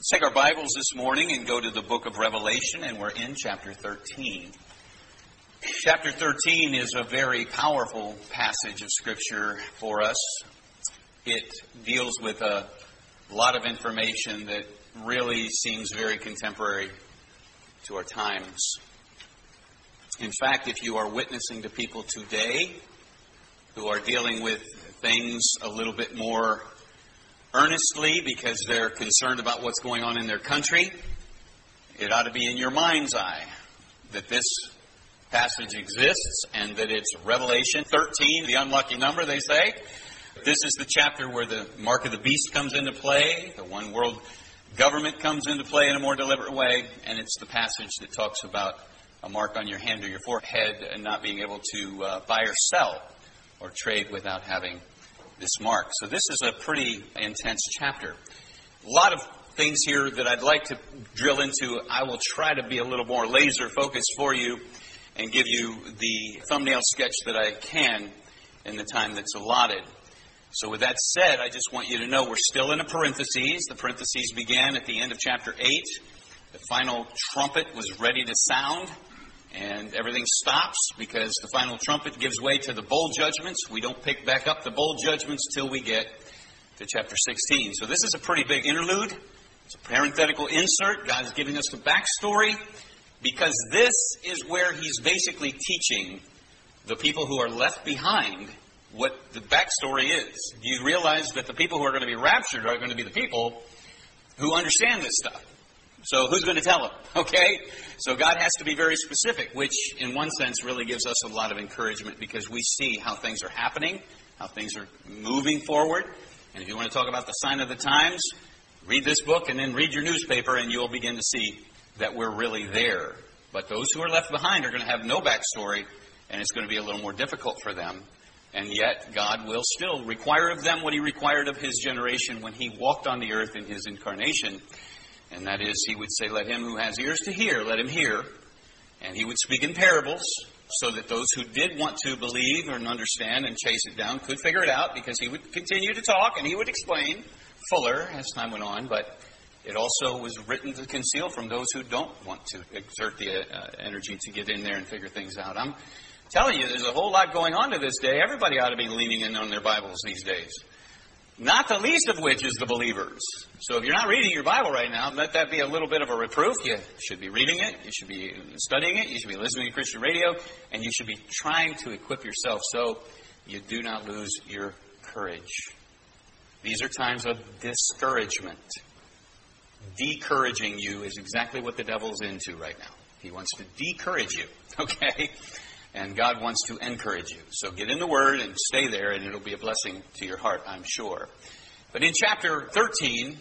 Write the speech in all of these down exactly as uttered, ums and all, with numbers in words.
Let's take our Bibles this morning and go to the book of Revelation, and we're in chapter thirteen. Chapter thirteen is a very powerful passage of Scripture for us. It deals with a lot of information that really seems very contemporary to our times. In fact, if you are witnessing to people today who are dealing with things a little bit more earnestly because they're concerned about what's going on in their country, it ought to be in your mind's eye that this passage exists and that it's Revelation thirteen, the unlucky number, they say. This is the chapter where the mark of the beast comes into play, the one world government comes into play in a more deliberate way, and it's the passage that talks about a mark on your hand or your forehead and not being able to uh, buy or sell or trade without having this mark. So this is a pretty intense chapter. A lot of things here that I'd like to drill into. I will try to be a little more laser focused for you and give you the thumbnail sketch that I can in the time that's allotted. So with that said, I just want you to know we're still in a parentheses. The parentheses began at the end of chapter eight. The final trumpet was ready to sound, and everything stops because the final trumpet gives way to the bowl judgments. We don't pick back up the bowl judgments till we get to chapter sixteen. So this is a pretty big interlude. It's a parenthetical insert. God's giving us the backstory because this is where He's basically teaching the people who are left behind what the backstory is. You realize that the people who are going to be raptured are going to be the people who understand this stuff. So who's going to tell them? Okay? So God has to be very specific, which in one sense really gives us a lot of encouragement because we see how things are happening, how things are moving forward. And if you want to talk about the sign of the times, read this book and then read your newspaper and you'll begin to see that we're really there. But those who are left behind are going to have no backstory, and it's going to be a little more difficult for them. And yet God will still require of them what He required of His generation when He walked on the earth in His incarnation. And that is, He would say, let him who has ears to hear, let him hear. And He would speak in parables so that those who did want to believe and understand and chase it down could figure it out, because He would continue to talk and He would explain fuller as time went on. But it also was written to conceal from those who don't want to exert the uh, energy to get in there and figure things out. I'm telling you, there's a whole lot going on to this day. Everybody ought to be leaning in on their Bibles these days. Not the least of which is the believers. So if you're not reading your Bible right now, let that be a little bit of a reproof. You should be reading it. You should be studying it. You should be listening to Christian radio. And you should be trying to equip yourself so you do not lose your courage. These are times of discouragement. Decouraging you is exactly what the devil's into right now. He wants to decourage you. Okay? And God wants to encourage you. So get in the Word and stay there, and it'll be a blessing to your heart, I'm sure. But in chapter thirteen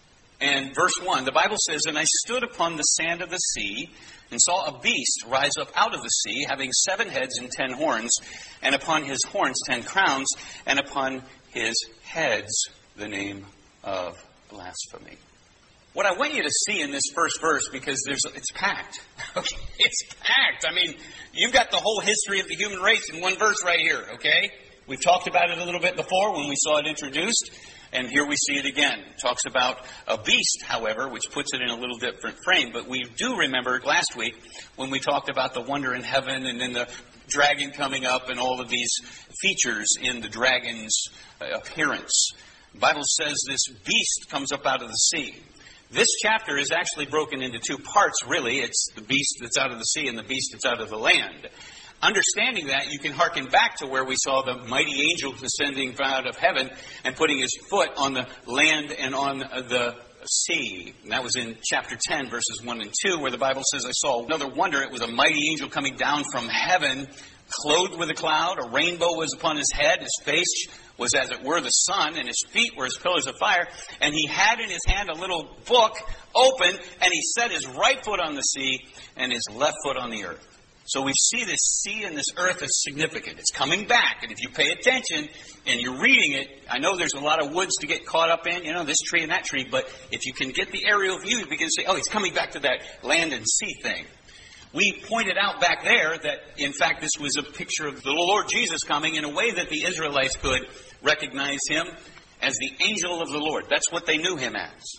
and verse one, the Bible says, and I stood upon the sand of the sea and saw a beast rise up out of the sea, having seven heads and ten horns, and upon his horns ten crowns, and upon his heads the name of blasphemy. What I want you to see in this first verse, because there's it's packed. Okay, it's packed. I mean, you've got the whole history of the human race in one verse right here, okay? We've talked about it a little bit before when we saw it introduced, and here we see it again. It talks about a beast, however, which puts it in a little different frame. But we do remember last week when we talked about the wonder in heaven and then the dragon coming up and all of these features in the dragon's appearance. The Bible says this beast comes up out of the sea. This chapter is actually broken into two parts, really. It's the beast that's out of the sea and the beast that's out of the land. Understanding that, you can hearken back to where we saw the mighty angel descending out of heaven and putting his foot on the land and on the sea. And that was in chapter ten, verses one and two, where the Bible says, I saw another wonder. It was a mighty angel coming down from heaven, clothed with a cloud. A rainbow was upon his head. His face was as it were the sun, and his feet were as pillars of fire. And he had in his hand a little book open, and he set his right foot on the sea and his left foot on the earth. So we see this sea and this earth as significant. It's coming back. And if you pay attention and you're reading it, I know there's a lot of woods to get caught up in, you know, this tree and that tree. But if you can get the aerial view, you begin to say, oh, he's coming back to that land and sea thing. We pointed out back there that, in fact, this was a picture of the Lord Jesus coming in a way that the Israelites could recognize him as the angel of the Lord. That's what they knew him as.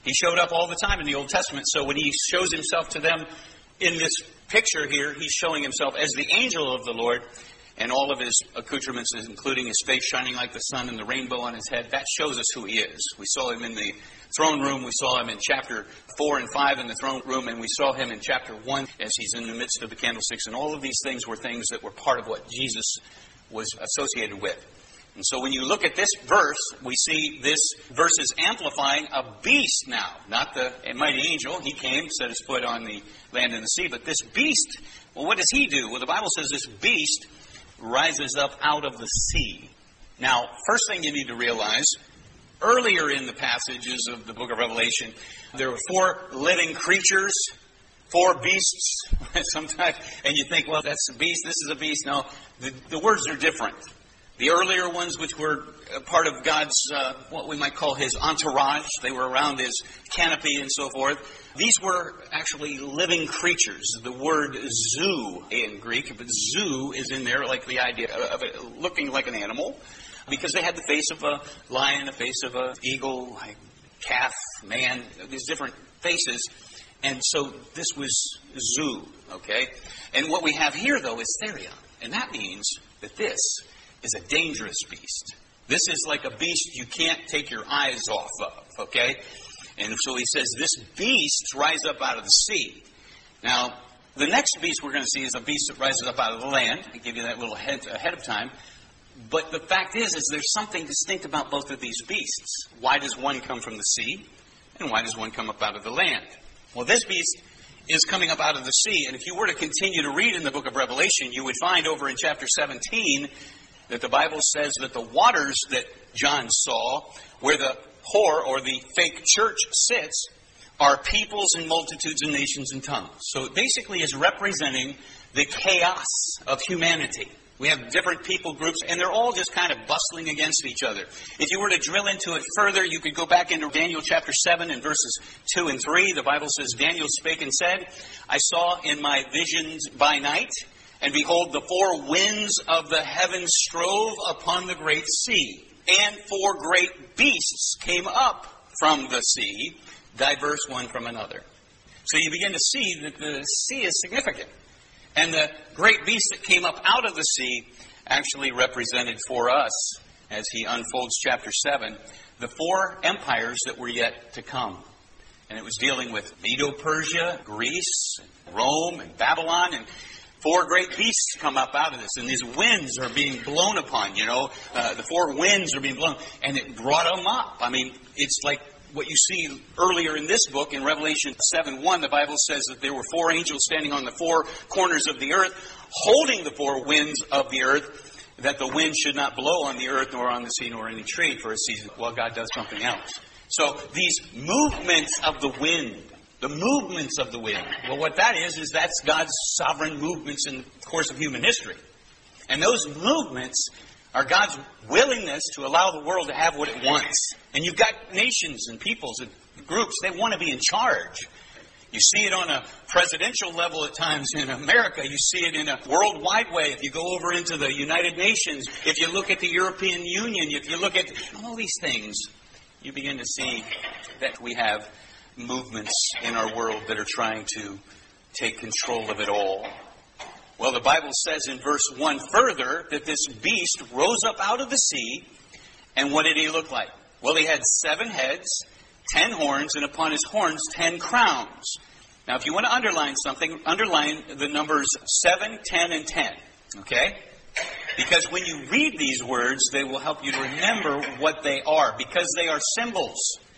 He showed up all the time in the Old Testament. So when he shows himself to them in this picture here, he's showing himself as the angel of the Lord, and all of his accoutrements, including his face shining like the sun and the rainbow on his head. That shows us who he is. We saw him in the throne room. We saw him in chapter four and five in the throne room. And we saw him in chapter one as he's in the midst of the candlesticks. And all of these things were things that were part of what Jesus was associated with. And so when you look at this verse, we see this verse is amplifying a beast now. Not the mighty angel. He came, set his foot on the land and the sea. But this beast, well, what does he do? Well, the Bible says this beast rises up out of the sea. Now, first thing you need to realize, earlier in the passages of the book of Revelation, there were four living creatures, four beasts, sometimes, and you think, well, that's a beast, this is a beast. No, the, the words are different. The earlier ones, which were part of God's, uh, what we might call his entourage, they were around his canopy and so forth. These were actually living creatures. The word zoo in Greek, but zoo is in there like the idea of it looking like an animal, because they had the face of a lion, the face of an eagle, a calf, man, these different faces. And so this was zoo, okay? And what we have here, though, is therion. And that means that this is a dangerous beast. This is like a beast you can't take your eyes off of, okay? And so he says, this beast rises up out of the sea. Now, the next beast we're going to see is a beast that rises up out of the land. I give you that little hint ahead of time. But the fact is, is there's something distinct about both of these beasts. Why does one come from the sea? And why does one come up out of the land? Well, this beast is coming up out of the sea. And if you were to continue to read in the book of Revelation, you would find over in chapter seventeen that the Bible says that the waters that John saw, where the whore or the fake church sits, are peoples and multitudes and nations and tongues. So it basically is representing the chaos of humanity. We have different people groups, and they're all just kind of bustling against each other. If you were to drill into it further, you could go back into Daniel chapter seven and verses two and three. The Bible says, Daniel spake and said, I saw in my visions by night, and behold, the four winds of the heavens strove upon the great sea, and four great beasts came up from the sea, diverse one from another. So you begin to see that the sea is significant. And the great beast that came up out of the sea actually represented for us, as he unfolds chapter seven, the four empires that were yet to come. And it was dealing with Medo-Persia, Greece, Rome, and Babylon, and four great beasts come up out of this, and these winds are being blown upon, you know. Uh, the four winds are being blown, and it brought them up. I mean, it's like what you see earlier in this book, in Revelation seven one, the Bible says that there were four angels standing on the four corners of the earth, holding the four winds of the earth, that the wind should not blow on the earth, nor on the sea, nor any tree for a season, while God does something else. So these movements of the wind, the movements of the wind. Well, what that is, is that's God's sovereign movements in the course of human history. And those movements are God's willingness to allow the world to have what it wants. And you've got nations and peoples and groups, they want to be in charge. You see it on a presidential level at times in America. You see it in a worldwide way. If you go over into the United Nations, if you look at the European Union, if you look at all these things, you begin to see that we have movements in our world that are trying to take control of it all. Well, the Bible says in verse one further that this beast rose up out of the sea, and what did he look like? Well, he had seven heads, ten horns, and upon his horns ten crowns. Now, if you want to underline something, underline the numbers seven, ten, and ten. Okay? Because when you read these words, they will help you to remember what they are, because they are symbols.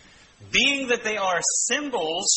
Being that they are symbols,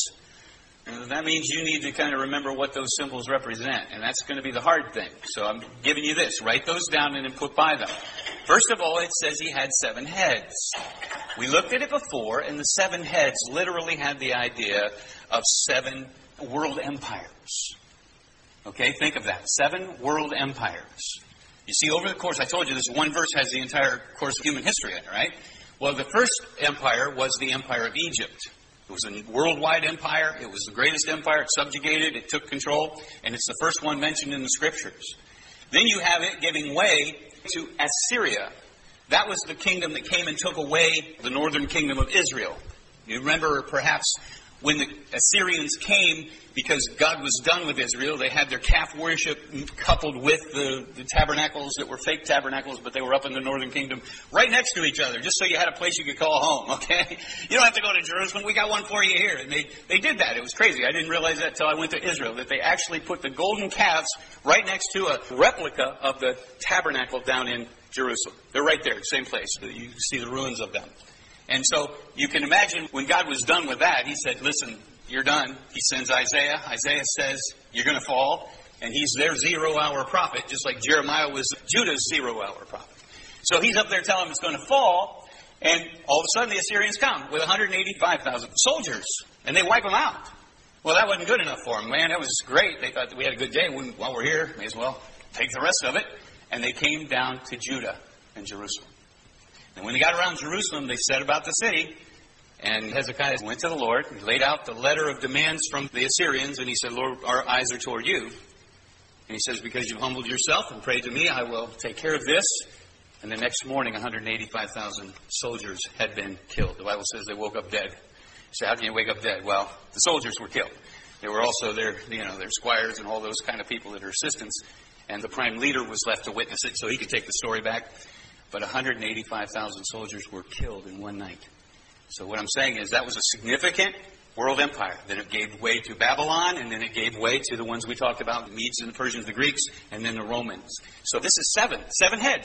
that means you need to kind of remember what those symbols represent. And that's going to be the hard thing. So I'm giving you this. Write those down and then put by them. First of all, it says he had seven heads. We looked at it before, and the seven heads literally had the idea of seven world empires. Okay, think of that. Seven world empires. You see, over the course, I told you this one verse has the entire course of human history in it, right? Well, the first empire was the empire of Egypt. It was a worldwide empire. It was the greatest empire. It subjugated. It took control. And it's the first one mentioned in the Scriptures. Then you have it giving way to Assyria. That was the kingdom that came and took away the northern kingdom of Israel. You remember perhaps when the Assyrians came, because God was done with Israel, they had their calf worship coupled with the, the tabernacles that were fake tabernacles, but they were up in the northern kingdom, right next to each other, just so you had a place you could call home, okay? You don't have to go to Jerusalem. We got one for you here. And they, they did that. It was crazy. I didn't realize that until I went to Israel, that they actually put the golden calves right next to a replica of the tabernacle down in Jerusalem. They're right there, same place. You can see the ruins of them. And so you can imagine when God was done with that, he said, listen, you're done. He sends Isaiah. Isaiah says, you're going to fall. And he's their zero-hour prophet, just like Jeremiah was Judah's zero-hour prophet. So he's up there telling them it's going to fall. And all of a sudden the Assyrians come with one hundred eighty-five thousand soldiers. And they wipe them out. Well, that wasn't good enough for them. Man, that was great. They thought that we had a good day. While we're here, may as well take the rest of it. And they came down to Judah and Jerusalem. And when they got around Jerusalem, they set about the city. And Hezekiah went to the Lord. He laid out the letter of demands from the Assyrians. And he said, Lord, our eyes are toward you. And he says, because you've humbled yourself and prayed to me, I will take care of this. And the next morning, one hundred eighty-five thousand soldiers had been killed. The Bible says they woke up dead. So how can you wake up dead? Well, the soldiers were killed. There were also their, you know, their squires and all those kind of people that are assistants. And the prime leader was left to witness it so he could take the story back. But one hundred eighty-five thousand soldiers were killed in one night. So what I'm saying is that was a significant world empire. Then it gave way to Babylon, and then it gave way to the ones we talked about, the Medes and the Persians, the Greeks, and then the Romans. So this is seven. Seven heads.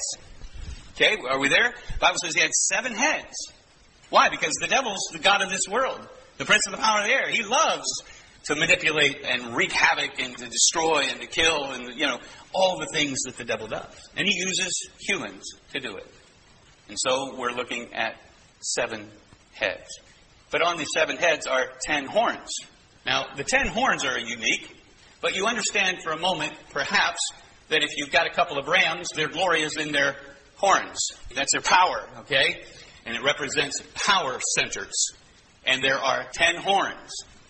Okay, are we there? The Bible says he had seven heads. Why? Because the devil's the god of this world. The prince of the power of the air. He loves to manipulate and wreak havoc and to destroy and to kill and, you know, all the things that the devil does. And he uses humans to do it. And so we're looking at seven heads. But on these seven heads are ten horns. Now, the ten horns are unique, but you understand for a moment, perhaps, that if you've got a couple of rams, their glory is in their horns. That's their power, okay? And it represents power centers. And there are ten horns.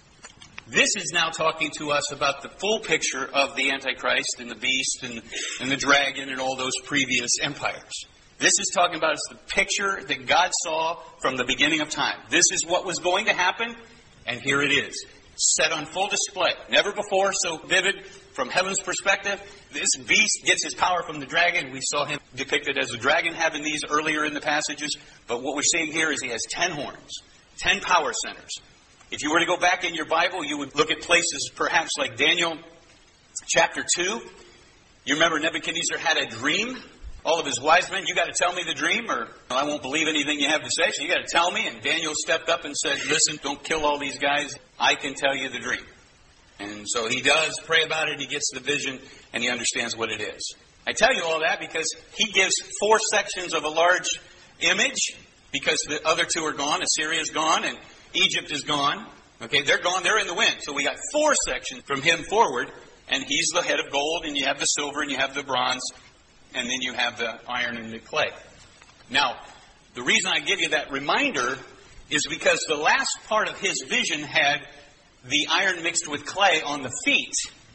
This is now talking to us about the full picture of the Antichrist and the beast and, and the dragon and all those previous empires. This is talking about the picture that God saw from the beginning of time. This is what was going to happen, and here it is, set on full display. Never before so vivid from heaven's perspective. This beast gets his power from the dragon. We saw him depicted as a dragon having these earlier in the passages. But what we're seeing here is he has ten horns, ten power centers. If you were to go back in your Bible, you would look at places perhaps like Daniel chapter two. You remember Nebuchadnezzar had a dream. All of his wise men, you got to tell me the dream or I won't believe anything you have to say. So you got to tell me. And Daniel stepped up and said, listen, don't kill all these guys. I can tell you the dream. And so he does pray about it. He gets the vision and he understands what it is. I tell you all that because he gives four sections of a large image because the other two are gone. Assyria is gone and Egypt is gone. Okay, they're gone. They're in the wind. So we got four sections from him forward. And he's the head of gold and you have the silver and you have the bronze. And then you have the iron and the clay. Now, the reason I give you that reminder is because the last part of his vision had the iron mixed with clay on the feet.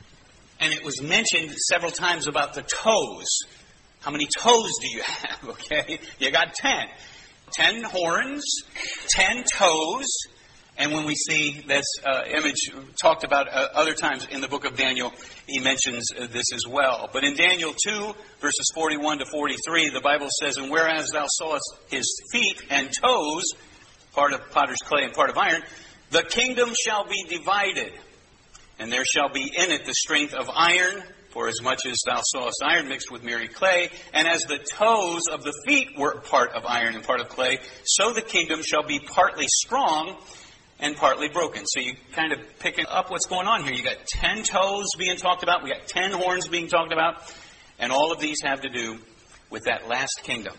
And it was mentioned several times about the toes. How many toes do you have? Okay, you got ten. Ten horns, ten toes. And when we see this uh, image talked about uh, other times in the book of Daniel, he mentions uh, this as well. But in Daniel two, verses forty-one to forty-three, the Bible says, and whereas thou sawest his feet and toes, part of potter's clay and part of iron, the kingdom shall be divided, and there shall be in it the strength of iron, for as much as thou sawest iron mixed with merry clay, and as the toes of the feet were part of iron and part of clay, so the kingdom shall be partly strong and partly broken. So you kind of picking up what's going on here. You got ten toes being talked about. We got ten horns being talked about. And all of these have to do with that last kingdom.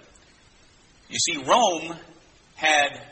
You see, Rome had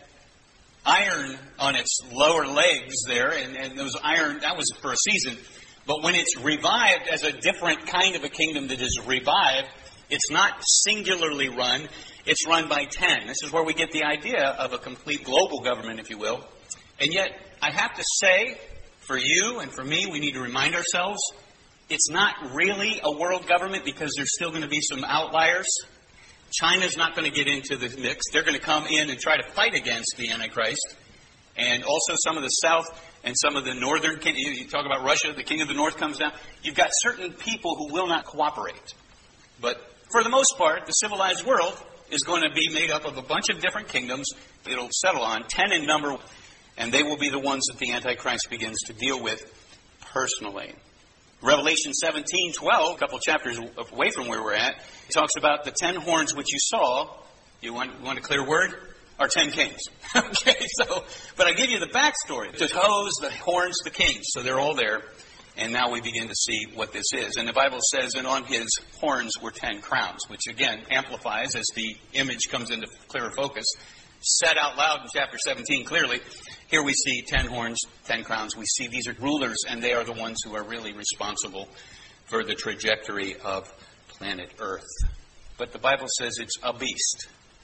iron on its lower legs there. And, and those iron, that was for a season. But when it's revived as a different kind of a kingdom that is revived, it's not singularly run. It's run by ten. This is where we get the idea of a complete global government, if you will. And yet, I have to say, for you and for me, we need to remind ourselves, it's not really a world government because there's still going to be some outliers. China's not going to get into the mix. They're going to come in and try to fight against the Antichrist. and also some of the south and some of the northern. You talk about Russia, the king of the north comes down. You've got certain people who will not cooperate. But for the most part, the civilized world is going to be made up of a bunch of different kingdoms. It'll settle on ten in number, and they will be the ones that the Antichrist begins to deal with personally. Revelation seventeen twelve, a couple chapters away from where we're at, talks about the ten horns which you saw. You want, you want a clear word? Are ten kings. Okay, so, but I give you the backstory. The toes, the horns, the kings. So they're all there. And now we begin to see what this is. And the Bible says, and on his horns were ten crowns, which again amplifies as the image comes into clearer focus. Said out loud in chapter seventeen clearly. Here we see ten horns, ten crowns. We see these are rulers, and they are the ones who are really responsible for the trajectory of planet Earth. But the Bible says it's a beast.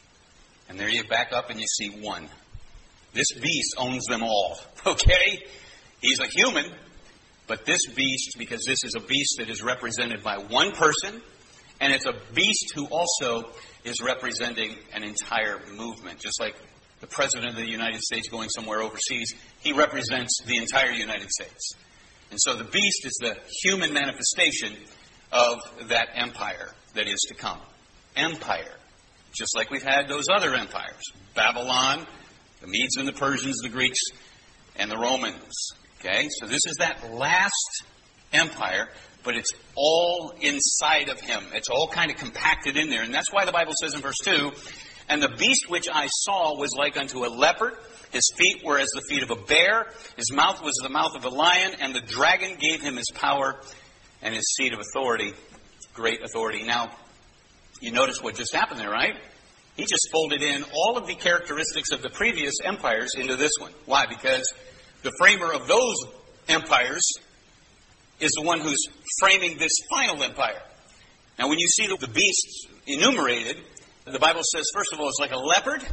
And there you back up and you see one. This beast owns them all. Okay? He's a human. But this beast, because this is a beast that is represented by one person, and it's a beast who also is representing an entire movement. Just like the President of the United States going somewhere overseas, he represents the entire United States. And so the beast is the human manifestation of that empire that is to come. Empire. Just like we've had those other empires. Babylon, the Medes and the Persians, the Greeks, and the Romans. Okay, so this is that last empire, but it's all inside of him. It's all kind of compacted in there. And that's why the Bible says in verse two, and the beast which I saw was like unto a leopard. His feet were as the feet of a bear. His mouth was the mouth of a lion. And the dragon gave him his power and his seat of authority. Great authority. Now, you notice what just happened there, right? He just folded in all of the characteristics of the previous empires into this one. Why? Because the framer of those empires is the one who's framing this final empire. Now, when you see the beasts enumerated, the Bible says, first of all, it's like a leopard.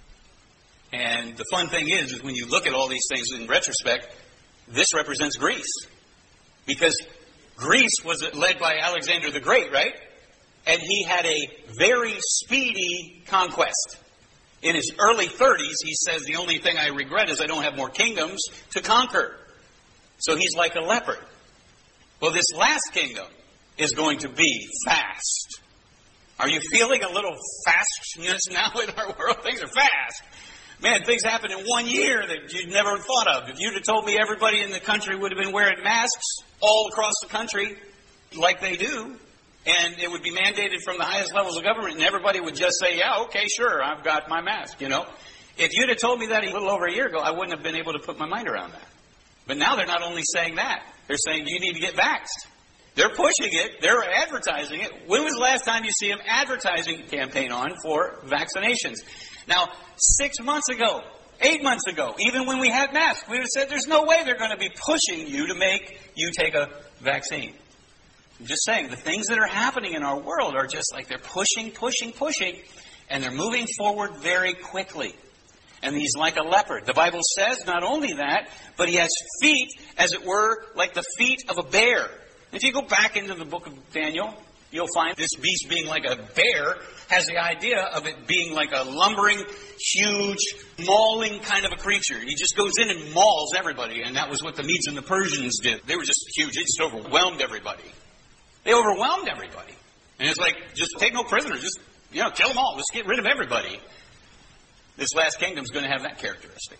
And the fun thing is, is when you look at all these things in retrospect, this represents Greece. Because Greece was led by Alexander the Great, right? And he had a very speedy conquest. In his early thirties, he says, the only thing I regret is I don't have more kingdoms to conquer. So he's like a leopard. Well, this last kingdom is going to be fast. Are you feeling a little fastness now in our world? Things are fast. Man, things happen in one year that you'd never thought of. If you'd have told me everybody in the country would have been wearing masks all across the country like they do, and it would be mandated from the highest levels of government, and everybody would just say, yeah, okay, sure, I've got my mask, you know. If you'd have told me that a little over a year ago, I wouldn't have been able to put my mind around that. But now they're not only saying that, they're saying you need to get vaxxed. They're pushing it. They're advertising it. When was the last time you see them advertising a campaign on for vaccinations? Now, six months ago, eight months ago, even when we had masks, we would have said there's no way they're going to be pushing you to make you take a vaccine. I'm just saying, the things that are happening in our world are just like they're pushing, pushing, pushing, and they're moving forward very quickly. And he's like a leopard. The Bible says not only that, but he has feet, as it were, like the feet of a bear. If you go back into the book of Daniel, you'll find this beast being like a bear has the idea of it being like a lumbering, huge, mauling kind of a creature. He just goes in and mauls everybody, and that was what the Medes and the Persians did. They were just huge. They just overwhelmed everybody. They overwhelmed everybody. And it's like, just take no prisoners. Just, you know, kill them all. Let's get rid of everybody. This last kingdom's going to have that characteristic.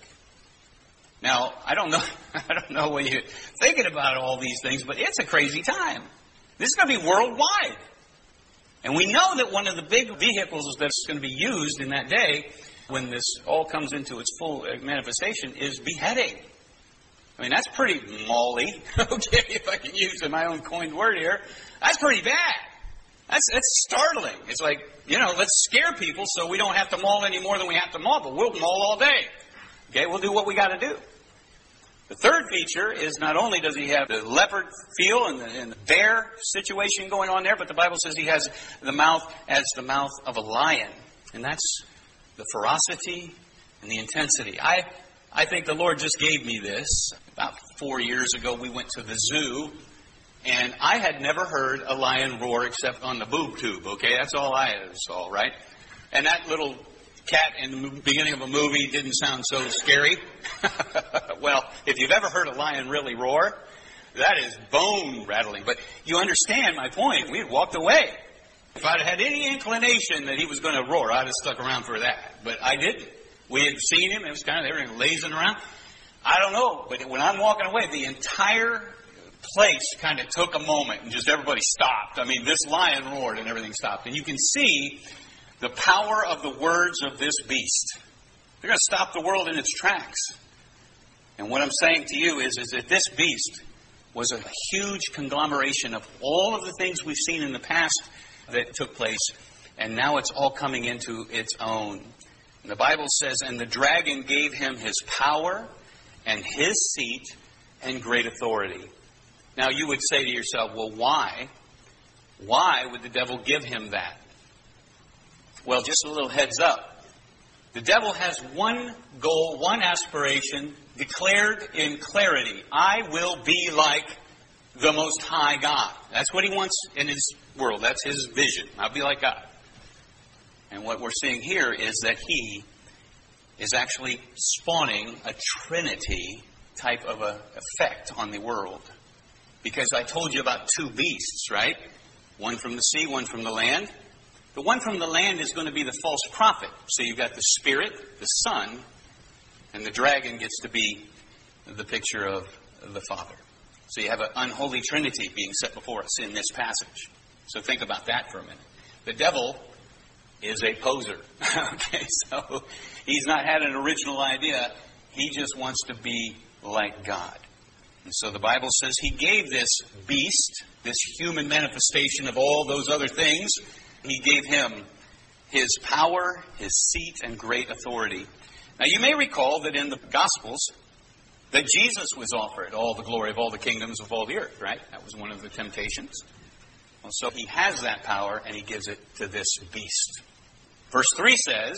Now, I don't know I don't know what you're thinking about all these things, but it's a crazy time. This is going to be worldwide. And we know that one of the big vehicles that's going to be used in that day, when this all comes into its full manifestation, is beheading. I mean, that's pretty mauly, okay, if I can use my own coined word here. That's pretty bad. That's, that's startling. It's like, you know, let's scare people so we don't have to maul any more than we have to maul, but we'll maul all day. Okay, we'll do what we got to do. The third feature is not only does he have the leopard feel and the, and the bear situation going on there, but the Bible says he has the mouth as the mouth of a lion. And that's the ferocity and the intensity. I I think the Lord just gave me this. About four years ago, we went to the zoo, and I had never heard a lion roar except on the boob tube, okay? That's all I saw, right? And that little cat in the beginning of a movie didn't sound so scary. Well, if you've ever heard a lion really roar, that is bone rattling. But you understand my point. We had walked away. If I'd had any inclination that he was going to roar, I'd have stuck around for that. But I didn't. We had seen him. It was kind of, they were lazing around. I don't know. But when I'm walking away, the entire place kind of took a moment and just everybody stopped. I mean, this lion roared and everything stopped. And you can see the power of the words of this beast. They're going to stop the world in its tracks. And what I'm saying to you is, is that this beast was a huge conglomeration of all of the things we've seen in the past that took place, and now it's all coming into its own. And the Bible says, and the dragon gave him his power and his seat and great authority. Now you would say to yourself, well, why? Why would the devil give him that? Well, just a little heads up. The devil has one goal, one aspiration, declared in clarity. I will be like the Most High God. That's what he wants in his world. That's his vision. I'll be like God. And what we're seeing here is that he is actually spawning a Trinity type of a effect on the world. Because I told you about two beasts, right? One from the sea, one from the land. The one from the land is going to be the false prophet. So you've got the Spirit, the Son, and the dragon gets to be the picture of the Father. So you have an unholy Trinity being set before us in this passage. So think about that for a minute. The devil is a poser. Okay, so he's not had an original idea. He just wants to be like God. And so the Bible says he gave this beast, this human manifestation of all those other things, he gave him his power, his seat, and great authority. Now you may recall that in the Gospels, that Jesus was offered all the glory of all the kingdoms of all the earth, right? That was one of the temptations. Well, so he has that power, and he gives it to this beast. Verse three says,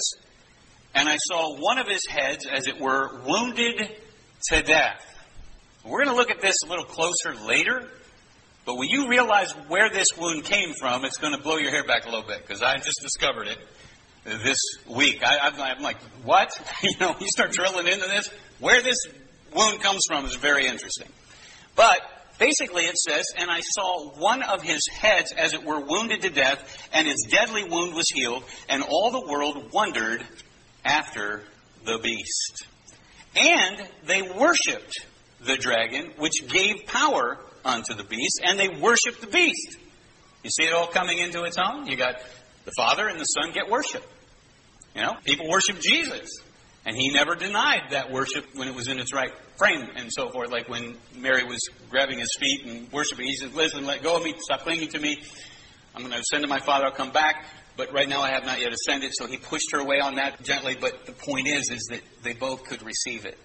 and I saw one of his heads, as it were, wounded to death. We're going to look at this a little closer later, but when you realize where this wound came from, it's going to blow your hair back a little bit, because I just discovered it this week. I, I'm, I'm like, what? You know, you start drilling into this. Where this wound comes from is very interesting. But basically it says, and I saw one of his heads, as it were, wounded to death, and his deadly wound was healed, and all the world wondered after the beast. And they worshipped the dragon, which gave power unto the beast, and they worshipped the beast. You see it all coming into its own? You got the Father and the Son get worship. You know, people worship Jesus. And he never denied that worship when it was in its right frame and so forth. Like when Mary was grabbing his feet and worshiping, he said, listen, let go of me, stop clinging to me. I'm going to ascend to my Father, I'll come back. But right now I have not yet ascended. So he pushed her away on that gently. But the point is, is that they both could receive it.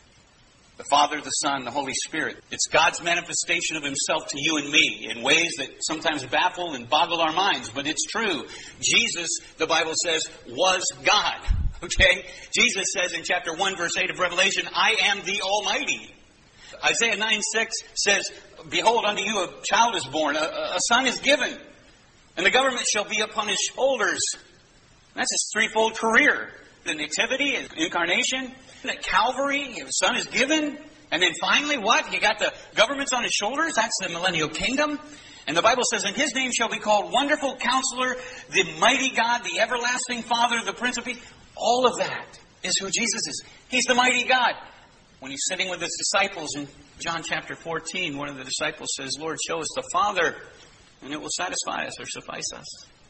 The Father, the Son, the Holy Spirit. It's God's manifestation of himself to you and me in ways that sometimes baffle and boggle our minds. But it's true. Jesus, the Bible says, was God. Okay? Jesus says in chapter one, verse eight of Revelation, I am the Almighty. Isaiah nine six says, behold, unto you a child is born, a, a son is given, and the government shall be upon his shoulders. That's his threefold career. The nativity, incarnation, at Calvary, the Son is given. And then finally, what? You got the governments on his shoulders. That's the millennial kingdom. And the Bible says, and his name shall be called Wonderful Counselor, the Mighty God, the Everlasting Father, the Prince of Peace. All of that is who Jesus is. He's the Mighty God. When he's sitting with his disciples in John chapter fourteen, one of the disciples says, Lord, show us the Father, and it will satisfy us or suffice us.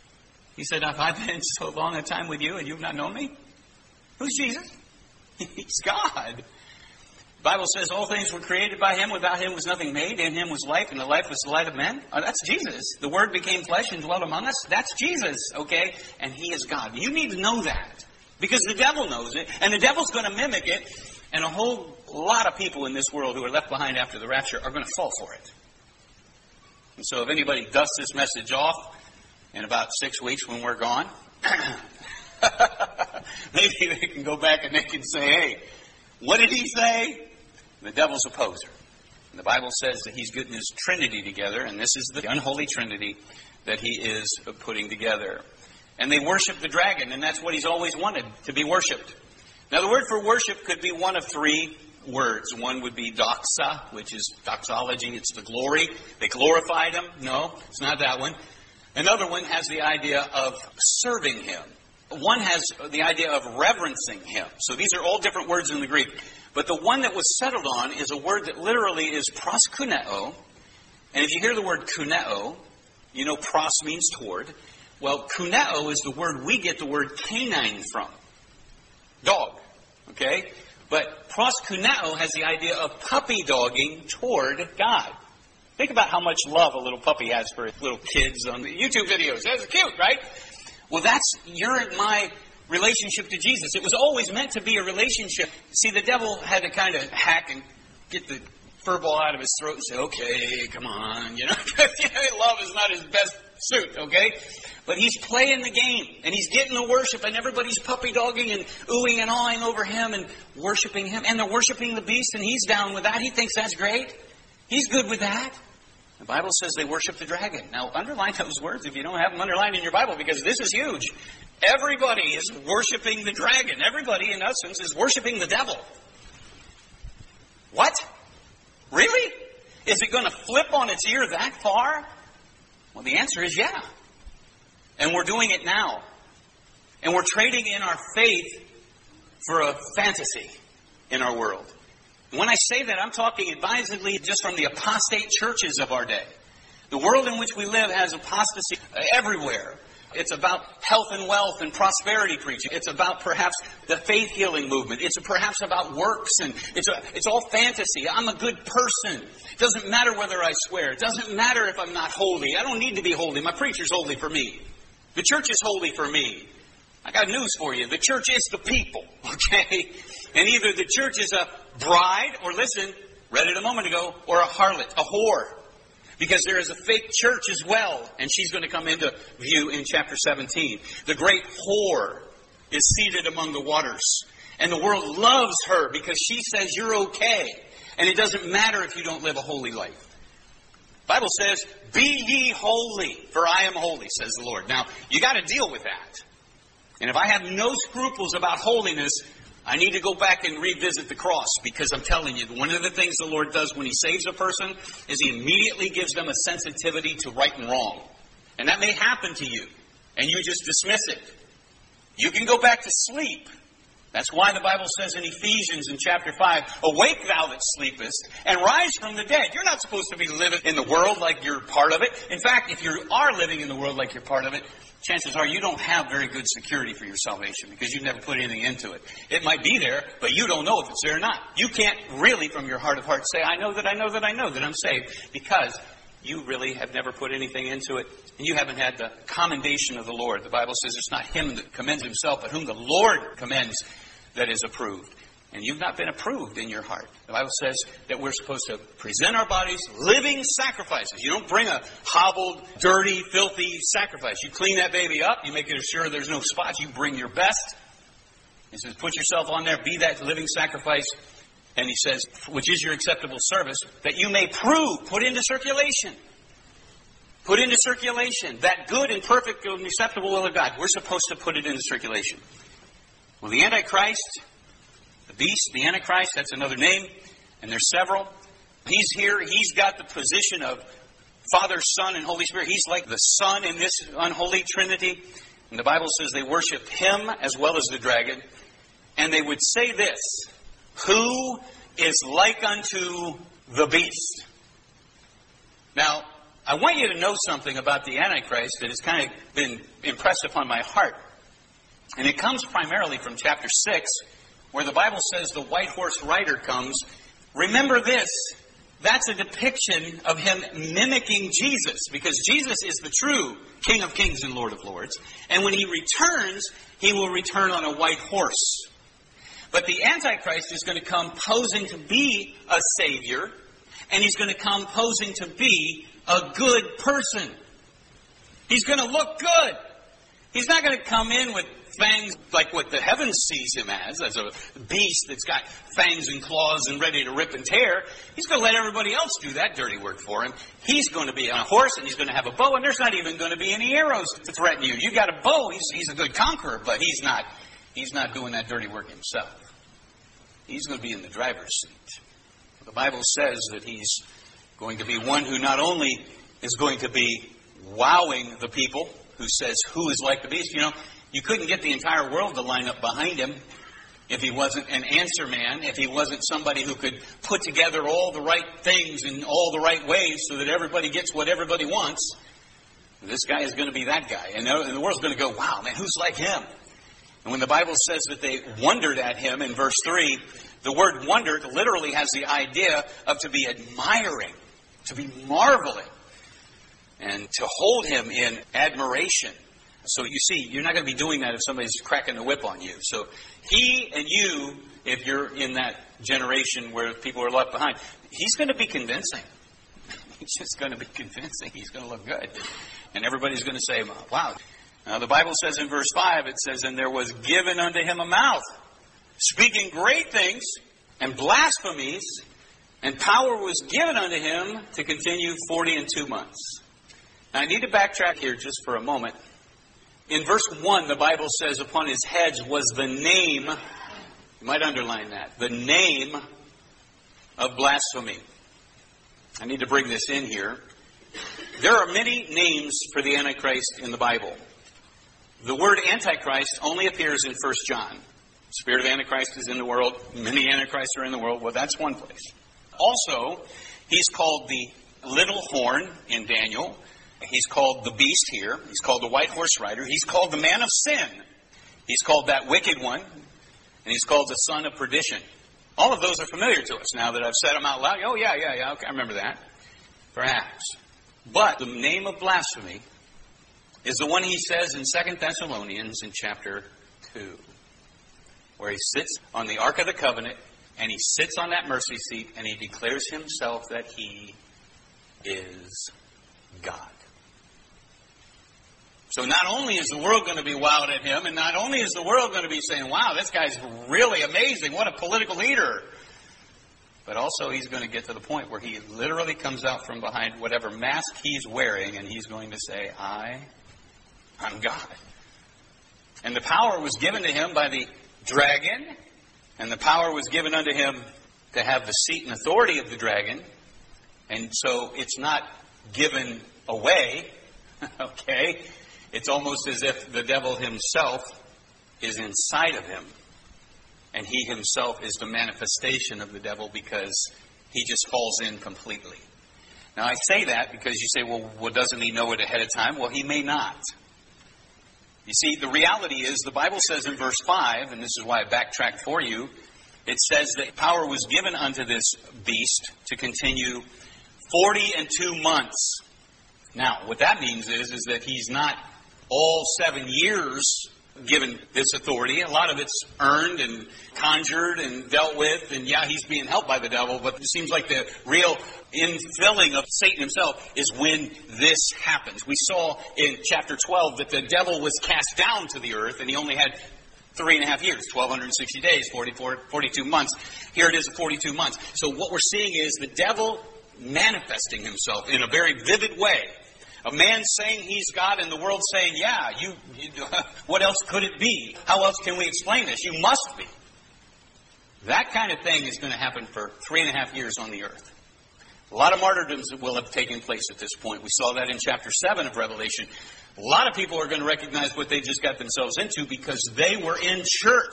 He said, have I been so long a time with you, and you've not known me? Who's Jesus? He's God. The Bible says all things were created by him. Without him was nothing made. In him was life, and the life was the light of men. Oh, that's Jesus. The Word became flesh and dwelt among us. That's Jesus, okay? And he is God. You need to know that. Because the devil knows it. And the devil's going to mimic it. And a whole lot of people in this world who are left behind after the rapture are going to fall for it. And so if anybody dusts this message off in about six weeks when we're gone, maybe they can go back and they can say, hey, what did he say? The devil's a poser. And the Bible says that he's getting his Trinity together, and this is the unholy Trinity that he is putting together. And they worship the dragon, and that's what he's always wanted, to be worshipped. Now, the word for worship could be one of three words. One would be doxa, which is doxology. It's the glory. They glorified him. No, it's not that one. Another one has the idea of serving him. One has the idea of reverencing him. So these are all different words in the Greek. But the one that was settled on is a word that literally is proskuneo. And if you hear the word kuneo, you know pros means toward. Well, kuneo is the word we get the word canine from. Dog. Okay? But proskuneo has the idea of puppy dogging toward God. Think about how much love a little puppy has for little kids on the YouTube videos. That's cute, right? Well, that's your and my relationship to Jesus. It was always meant to be a relationship. See, the devil had to kind of hack and get the fur ball out of his throat and say, okay, come on, you know, you know, love is not his best suit, okay? But he's playing the game, and he's getting the worship, and everybody's puppy dogging and oohing and awing over him and worshiping him, and they're worshiping the beast, and he's down with that. He thinks that's great. He's good with that. The Bible says they worship the dragon. Now, underline those words if you don't have them underlined in your Bible, because this is huge. Everybody is worshiping the dragon. Everybody, in essence, is worshiping the devil. What? Really? Is it going to flip on its ear that far? Well, the answer is yeah. And we're doing it now. And we're trading in our faith for a fantasy in our world. When I say that, I'm talking advisedly just from the apostate churches of our day. The world in which we live has apostasy everywhere. It's about health and wealth and prosperity preaching. It's about perhaps the faith healing movement. It's perhaps about works, and it's a, it's all fantasy. I'm a good person. It doesn't matter whether I swear. It doesn't matter if I'm not holy. I don't need to be holy. My preacher's holy for me. The church is holy for me. I got news for you. The church is the people, okay? And either the church is a bride, or listen, read it a moment ago, or a harlot, a whore. Because there is a fake church as well. And she's going to come into view in chapter seventeen. The great whore is seated among the waters. And the world loves her because she says you're okay. And it doesn't matter if you don't live a holy life. The Bible says, be ye holy, for I am holy, says the Lord. Now, you got to deal with that. And if I have no scruples about holiness, I need to go back and revisit the cross, because I'm telling you, one of the things the Lord does when He saves a person is He immediately gives them a sensitivity to right and wrong. And that may happen to you, and you just dismiss it. You can go back to sleep. That's why the Bible says in Ephesians in chapter five, awake thou that sleepest, and rise from the dead. You're not supposed to be living in the world like you're part of it. In fact, if you are living in the world like you're part of it, chances are you don't have very good security for your salvation, because you've never put anything into it. It might be there, but you don't know if it's there or not. You can't really, from your heart of hearts, say, I know that I know that I know that I'm saved, because you really have never put anything into it, and you haven't had the commendation of the Lord. The Bible says it's not him that commends himself, but whom the Lord commends that is approved. And you've not been approved in your heart. The Bible says that we're supposed to present our bodies living sacrifices. You don't bring a hobbled, dirty, filthy sacrifice. You clean that baby up. You make sure there's no spots. You bring your best. He says, put yourself on there. Be that living sacrifice. And he says, which is your acceptable service, that you may prove, put into circulation. Put into circulation that good and perfect and acceptable will of God. We're supposed to put it into circulation. Well, the Antichrist, the beast, the Antichrist, that's another name, and there's several. He's here. He's got the position of Father, Son, and Holy Spirit. He's like the Son in this unholy Trinity. And the Bible says they worship Him as well as the dragon. And they would say this, who is like unto the beast? Now, I want you to know something about the Antichrist that has kind of been impressed upon my heart. And it comes primarily from chapter six, where the Bible says the white horse rider comes. Remember this, that's a depiction of him mimicking Jesus, because Jesus is the true King of Kings and Lord of Lords. And when He returns, He will return on a white horse. But the Antichrist is going to come posing to be a Savior, and he's going to come posing to be a good person. He's going to look good. He's not going to come in with fangs like what the heavens sees him as, as a beast that's got fangs and claws and ready to rip and tear. He's going to let everybody else do that dirty work for him. He's going to be on a horse, and he's going to have a bow, and there's not even going to be any arrows to threaten you. You got a bow. He's, he's a good conqueror, but he's not, he's not doing that dirty work himself. He's going to be in the driver's seat. The Bible says that he's going to be one who not only is going to be wowing the people, who says, who is like the beast? You know, you couldn't get the entire world to line up behind him if he wasn't an answer man, if he wasn't somebody who could put together all the right things in all the right ways so that everybody gets what everybody wants. This guy is going to be that guy. And the world's going to go, wow, man, who's like him? And when the Bible says that they wondered at him in verse three, the word wondered literally has the idea of to be admiring, to be marveling, and to hold him in admiration. So you see, you're not going to be doing that if somebody's cracking the whip on you. So he and you, if you're in that generation where people are left behind, he's going to be convincing. He's just going to be convincing. He's going to look good. And everybody's going to say, wow. Now the Bible says in verse five, it says, and there was given unto him a mouth, speaking great things and blasphemies, and power was given unto him to continue forty and two months. Now, I need to backtrack here just for a moment. In verse one, the Bible says, upon his heads was the name, you might underline that, the name of blasphemy. I need to bring this in here. There are many names for the Antichrist in the Bible. The word Antichrist only appears in First John. The spirit of Antichrist is in the world. Many Antichrists are in the world. Well, that's one place. Also, he's called the little horn in Daniel. He's called the beast here. He's called the white horse rider. He's called the man of sin. He's called that wicked one. And he's called the son of perdition. All of those are familiar to us now that I've said them out loud. Oh, yeah, yeah, yeah. Okay, I remember that. Perhaps. But the name of blasphemy is the one he says in Second Thessalonians in chapter two, where he sits on the Ark of the Covenant, and he sits on that mercy seat, and he declares himself that he is God. So not only is the world going to be wowed at him, and not only is the world going to be saying, wow, this guy's really amazing, what a political leader, but also he's going to get to the point where he literally comes out from behind whatever mask he's wearing, and he's going to say, I, I'm God. And the power was given to him by the dragon, and the power was given unto him to have the seat and authority of the dragon, and so it's not given away, okay? It's almost as if the devil himself is inside of him. And he himself is the manifestation of the devil because he just falls in completely. Now I say that because you say, well, well, doesn't he know it ahead of time? Well, he may not. You see, the reality is the Bible says in verse five, and this is why I backtracked for you, it says that power was given unto this beast to continue forty and two months. Now, what that means is, is that he's not all seven years given this authority. A lot of it's earned and conjured and dealt with, and yeah, he's being helped by the devil, but it seems like the real infilling of Satan himself is when this happens. We saw in chapter twelve that the devil was cast down to the earth, and he only had three and a half years, twelve sixty days, forty-four, forty-two months. Here it is at forty-two months. So what we're seeing is the devil manifesting himself in a very vivid way. A man saying he's God and the world saying, yeah, you, you what else could it be? How else can we explain this? You must be. That kind of thing is going to happen for three and a half years on the earth. A lot of martyrdoms will have taken place at this point. We saw that in chapter seven of Revelation. A lot of people are going to recognize what they just got themselves into because they were in church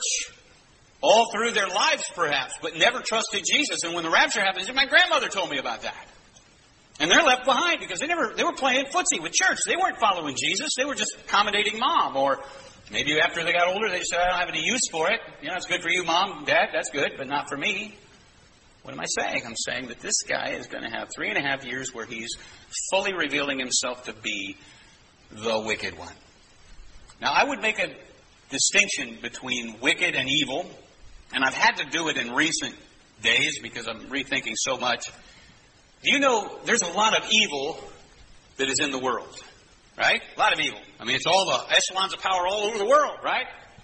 all through their lives perhaps, but never trusted Jesus. And when the rapture happens, my grandmother told me about that. And they're left behind because they never they were playing footsie with church. They weren't following Jesus. They were just accommodating mom. Or maybe after they got older, they said, I don't have any use for it. You know, it's good for you, mom, dad. That's good, but not for me. What am I saying? I'm saying that this guy is going to have three and a half years where he's fully revealing himself to be the wicked one. Now, I would make a distinction between wicked and evil, and I've had to do it in recent days because I'm rethinking so much. Do you know there's a lot of evil that is in the world, right? A lot of evil. I mean, it's all the echelons of power all over the world, right?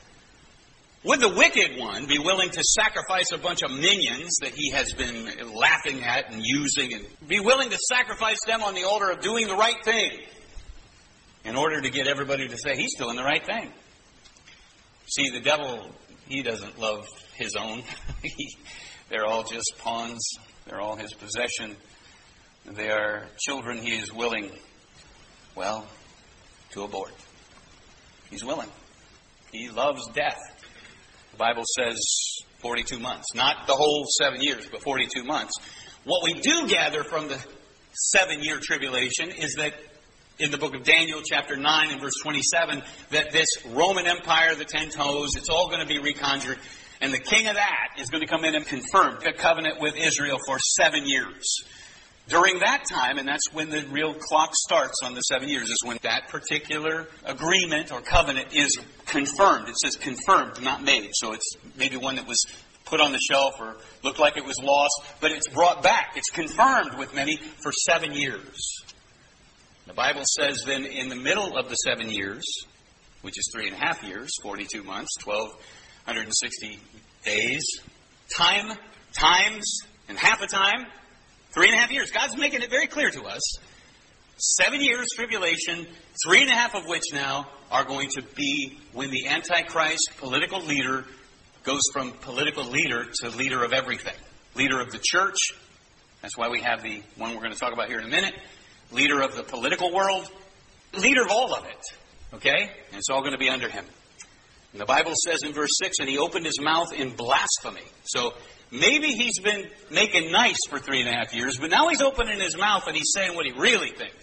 Would the wicked one be willing to sacrifice a bunch of minions that he has been laughing at and using, and be willing to sacrifice them on the altar of doing the right thing in order to get everybody to say he's doing the right thing? See, the devil, he doesn't love his own. he, they're all just pawns. They're all his possession. They are children he is willing, well, to abort. He's willing. He loves death. The Bible says forty-two months. Not the whole seven years, but forty-two months. What we do gather from the seven-year tribulation is that in the book of Daniel, chapter nine and verse twenty-seven, that this Roman Empire, the ten toes, it's all going to be reconjured. And the king of that is going to come in and confirm the covenant with Israel for seven years. During that time, and that's when the real clock starts on the seven years, is when that particular agreement or covenant is confirmed. It says confirmed, not made. So it's maybe one that was put on the shelf or looked like it was lost, but it's brought back. It's confirmed with many for seven years. The Bible says then in the middle of the seven years, which is three and a half years, forty-two months, twelve hundred sixty days, time, times, and half a time, three and a half years. God's making it very clear to us. Seven years tribulation, three and a half of which now are going to be when the Antichrist political leader goes from political leader to leader of everything. Leader of the church. That's why we have the one we're going to talk about here in a minute. Leader of the political world. Leader of all of it. Okay? And it's all going to be under him. And the Bible says in verse six, and he opened his mouth in blasphemy. So maybe he's been making nice for three and a half years, but now he's opening his mouth and he's saying what he really thinks.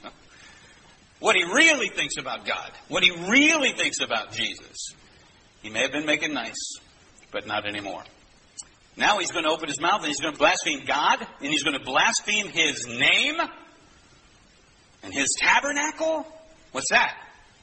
What he really thinks about God. What he really thinks about Jesus. He may have been making nice, but not anymore. Now he's going to open his mouth and he's going to blaspheme God, and he's going to blaspheme his name and his tabernacle. What's that?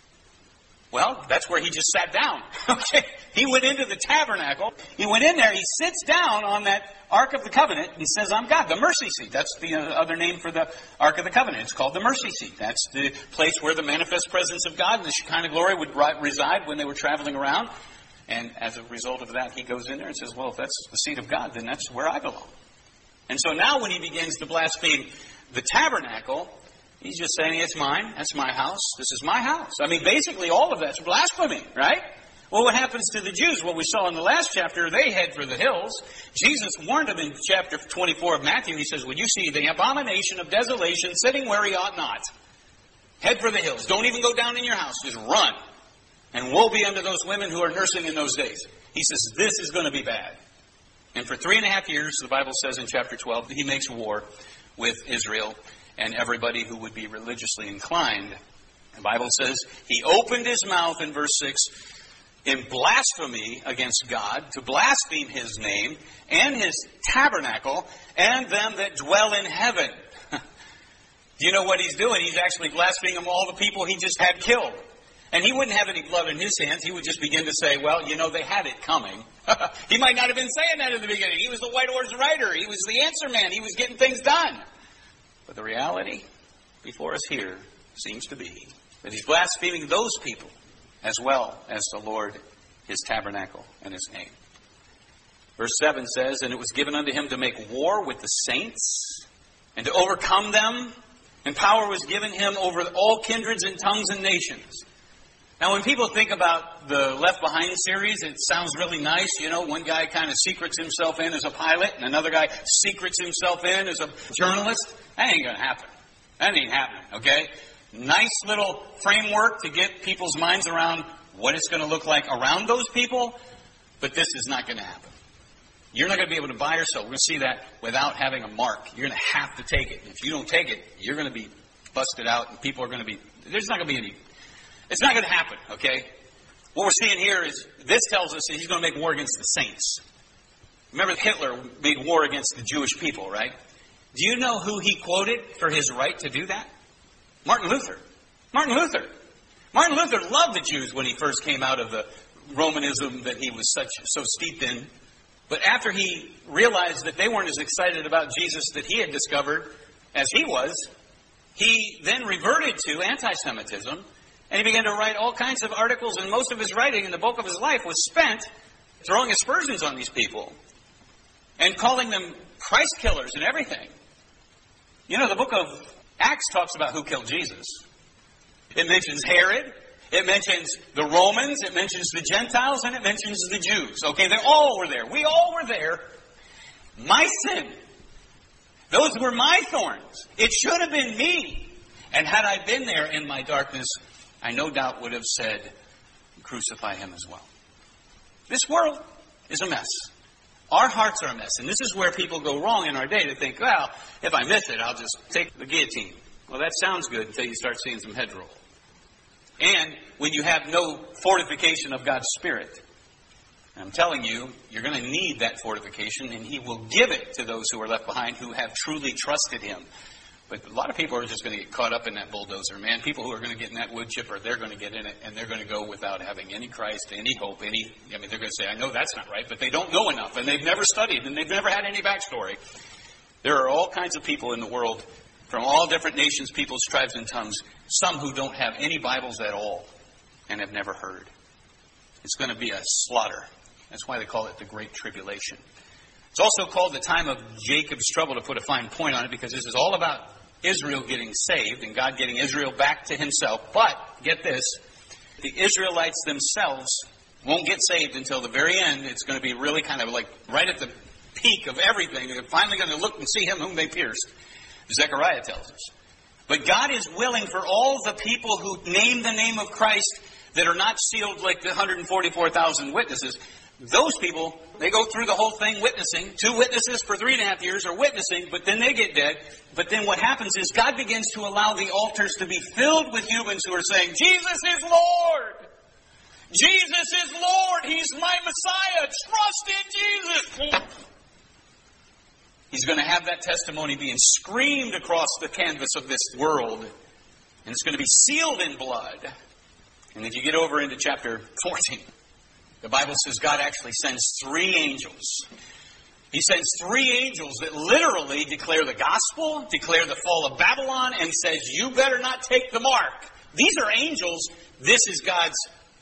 Well, that's where he just sat down. Okay, he went into the tabernacle. He went in there. He sits down on that Ark of the Covenant and says, I'm God. The mercy seat. That's the other name for the Ark of the Covenant. It's called the mercy seat. That's the place where the manifest presence of God and the Shekinah glory would reside when they were traveling around. And as a result of that, he goes in there and says, well, if that's the seat of God, then that's where I belong. And so now when he begins to blaspheme the tabernacle, he's just saying, it's mine. That's my house. This is my house. I mean, basically all of that's blasphemy, right? Well, what happens to the Jews? Well, we saw in the last chapter, they head for the hills. Jesus warned them in chapter twenty-four of Matthew. He says, when you see the abomination of desolation sitting where he ought not, head for the hills. Don't even go down in your house. Just run. And woe be unto those women who are nursing in those days. He says, this is going to be bad. And for three and a half years, the Bible says in chapter twelve, he makes war with Israel and everybody who would be religiously inclined. The Bible says he opened his mouth in verse six in blasphemy against God, to blaspheme his name and his tabernacle and them that dwell in heaven. Do you know what he's doing? He's actually blaspheming all the people he just had killed. And he wouldn't have any blood in his hands. He would just begin to say, well, you know, they had it coming. He might not have been saying that in the beginning. He was the White Horse Rider. He was the answer man. He was getting things done. But the reality before us here seems to be that he's blaspheming those people as well as the Lord, his tabernacle, and his name. Verse seven says, and it was given unto him to make war with the saints and to overcome them, and power was given him over all kindreds and tongues and nations. Now, when people think about the Left Behind series, it sounds really nice. You know, one guy kind of secrets himself in as a pilot, and another guy secrets himself in as a journalist. That ain't going to happen. That ain't happening, okay? Nice little framework to get people's minds around what it's going to look like around those people, but this is not going to happen. You're not going to be able to buy or sell. We're going to see that without having a mark. You're going to have to take it. If you don't take it, you're going to be busted out, and people are going to be, there's not going to be any, it's not going to happen, okay? What we're seeing here is, this tells us that he's going to make war against the saints. Remember, Hitler made war against the Jewish people, right? Do you know who he quoted for his right to do that? Martin Luther. Martin Luther. Martin Luther loved the Jews when he first came out of the Romanism that he was such so steeped in. But after he realized that they weren't as excited about Jesus that he had discovered as he was, he then reverted to anti-Semitism, and he began to write all kinds of articles, and most of his writing and the bulk of his life was spent throwing aspersions on these people and calling them Christ killers and everything. You know, the book of Acts talks about who killed Jesus. It mentions Herod, it mentions the Romans, it mentions the Gentiles, and it mentions the Jews. Okay, they all were there. We all were there. My sin. Those were my thorns. It should have been me. And had I been there in my darkness, I no doubt would have said, crucify him as well. This world is a mess. Our hearts are a mess. And this is where people go wrong in our day to think, well, if I miss it, I'll just take the guillotine. Well, that sounds good until you start seeing some head roll. And when you have no fortification of God's Spirit, I'm telling you, you're going to need that fortification, and He will give it to those who are left behind who have truly trusted Him. But a lot of people are just going to get caught up in that bulldozer, man. People who are going to get in that wood chipper, they're going to get in it, and they're going to go without having any Christ, any hope, any... I mean, they're going to say, I know that's not right, but they don't know enough, and they've never studied, and they've never had any backstory. There are all kinds of people in the world, from all different nations, peoples, tribes, and tongues, some who don't have any Bibles at all and have never heard. It's going to be a slaughter. That's why they call it the Great Tribulation. It's also called the time of Jacob's trouble, to put a fine point on it, because this is all about Israel getting saved and God getting Israel back to Himself. But, get this, the Israelites themselves won't get saved until the very end. It's going to be really kind of like right at the peak of everything. They're finally going to look and see Him whom they pierced. Zechariah tells us. But God is willing for all the people who name the name of Christ that are not sealed like the one hundred forty-four thousand witnesses. Those people, they go through the whole thing witnessing. Two witnesses for three and a half years are witnessing, but then they get dead. But then what happens is God begins to allow the altars to be filled with humans who are saying, Jesus is Lord! Jesus is Lord! He's my Messiah! Trust in Jesus! He's going to have that testimony being screamed across the canvas of this world. And it's going to be sealed in blood. And if you get over into chapter fourteen, the Bible says God actually sends three angels. He sends three angels that literally declare the gospel, declare the fall of Babylon, and says, you better not take the mark. These are angels. This is God's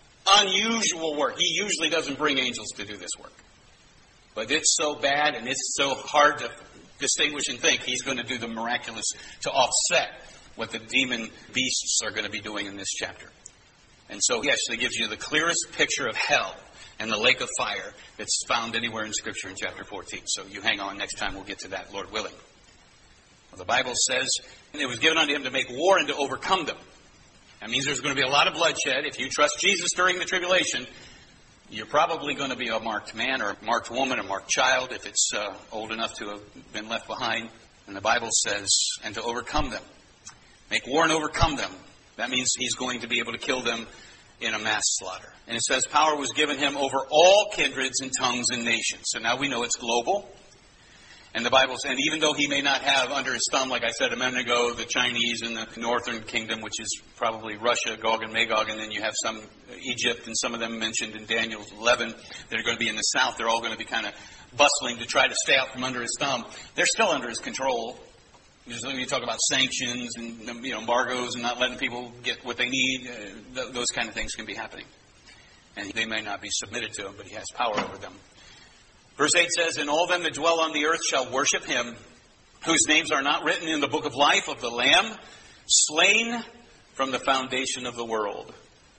unusual work. He usually doesn't bring angels to do this work. But it's so bad and it's so hard to distinguish and think He's going to do the miraculous to offset what the demon beasts are going to be doing in this chapter. And so He actually gives you the clearest picture of hell and the lake of fire that's found anywhere in Scripture in chapter fourteen. So you hang on. Next time we'll get to that, Lord willing. Well, the Bible says, and it was given unto Him to make war and to overcome them. That means there's going to be a lot of bloodshed. If you trust Jesus during the tribulation, you're probably going to be a marked man or a marked woman, a marked child, if it's uh, old enough to have been left behind. And the Bible says, and to overcome them. Make war and overcome them. That means He's going to be able to kill them in a mass slaughter. And it says power was given Him over all kindreds and tongues and nations. So now we know it's global. And the Bible says, and even though He may not have under His thumb, like I said a minute ago, the Chinese and the northern kingdom, which is probably Russia, Gog and Magog, and then you have some Egypt, and some of them mentioned in Daniel eleven that are going to be in the south. They're all going to be kind of bustling to try to stay out from under His thumb. They're still under His control. You talk about sanctions and, you know, embargoes and not letting people get what they need. Uh, th- those kind of things can be happening. And they may not be submitted to Him, but He has power over them. Verse eight says, and all them that dwell on the earth shall worship Him, whose names are not written in the book of life of the Lamb, slain from the foundation of the world.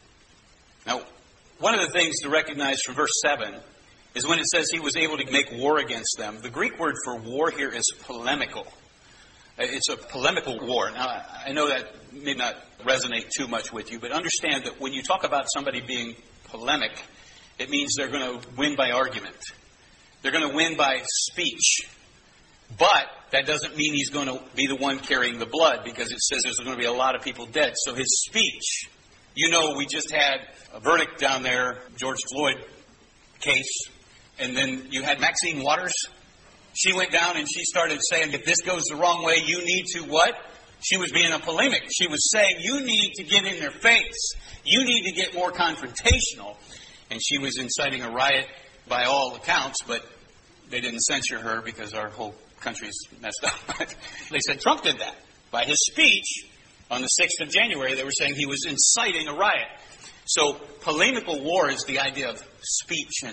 Now, one of the things to recognize from verse seven is when it says He was able to make war against them. The Greek word for war here is polemical. It's a polemical war. Now, I know that may not resonate too much with you, but understand that when you talk about somebody being polemic, it means they're going to win by argument. They're going to win by speech. But that doesn't mean he's going to be the one carrying the blood, because it says there's going to be a lot of people dead. So his speech, you know, we just had a verdict down there, George Floyd case, and then you had Maxine Waters. She went down and she started saying, if this goes the wrong way, you need to what? She was being a polemic. She was saying, you need to get in their face. You need to get more confrontational. And she was inciting a riot by all accounts, but they didn't censure her because our whole country's messed up. But they said Trump did that. By his speech on the sixth of January, they were saying he was inciting a riot. So polemical war is the idea of speech and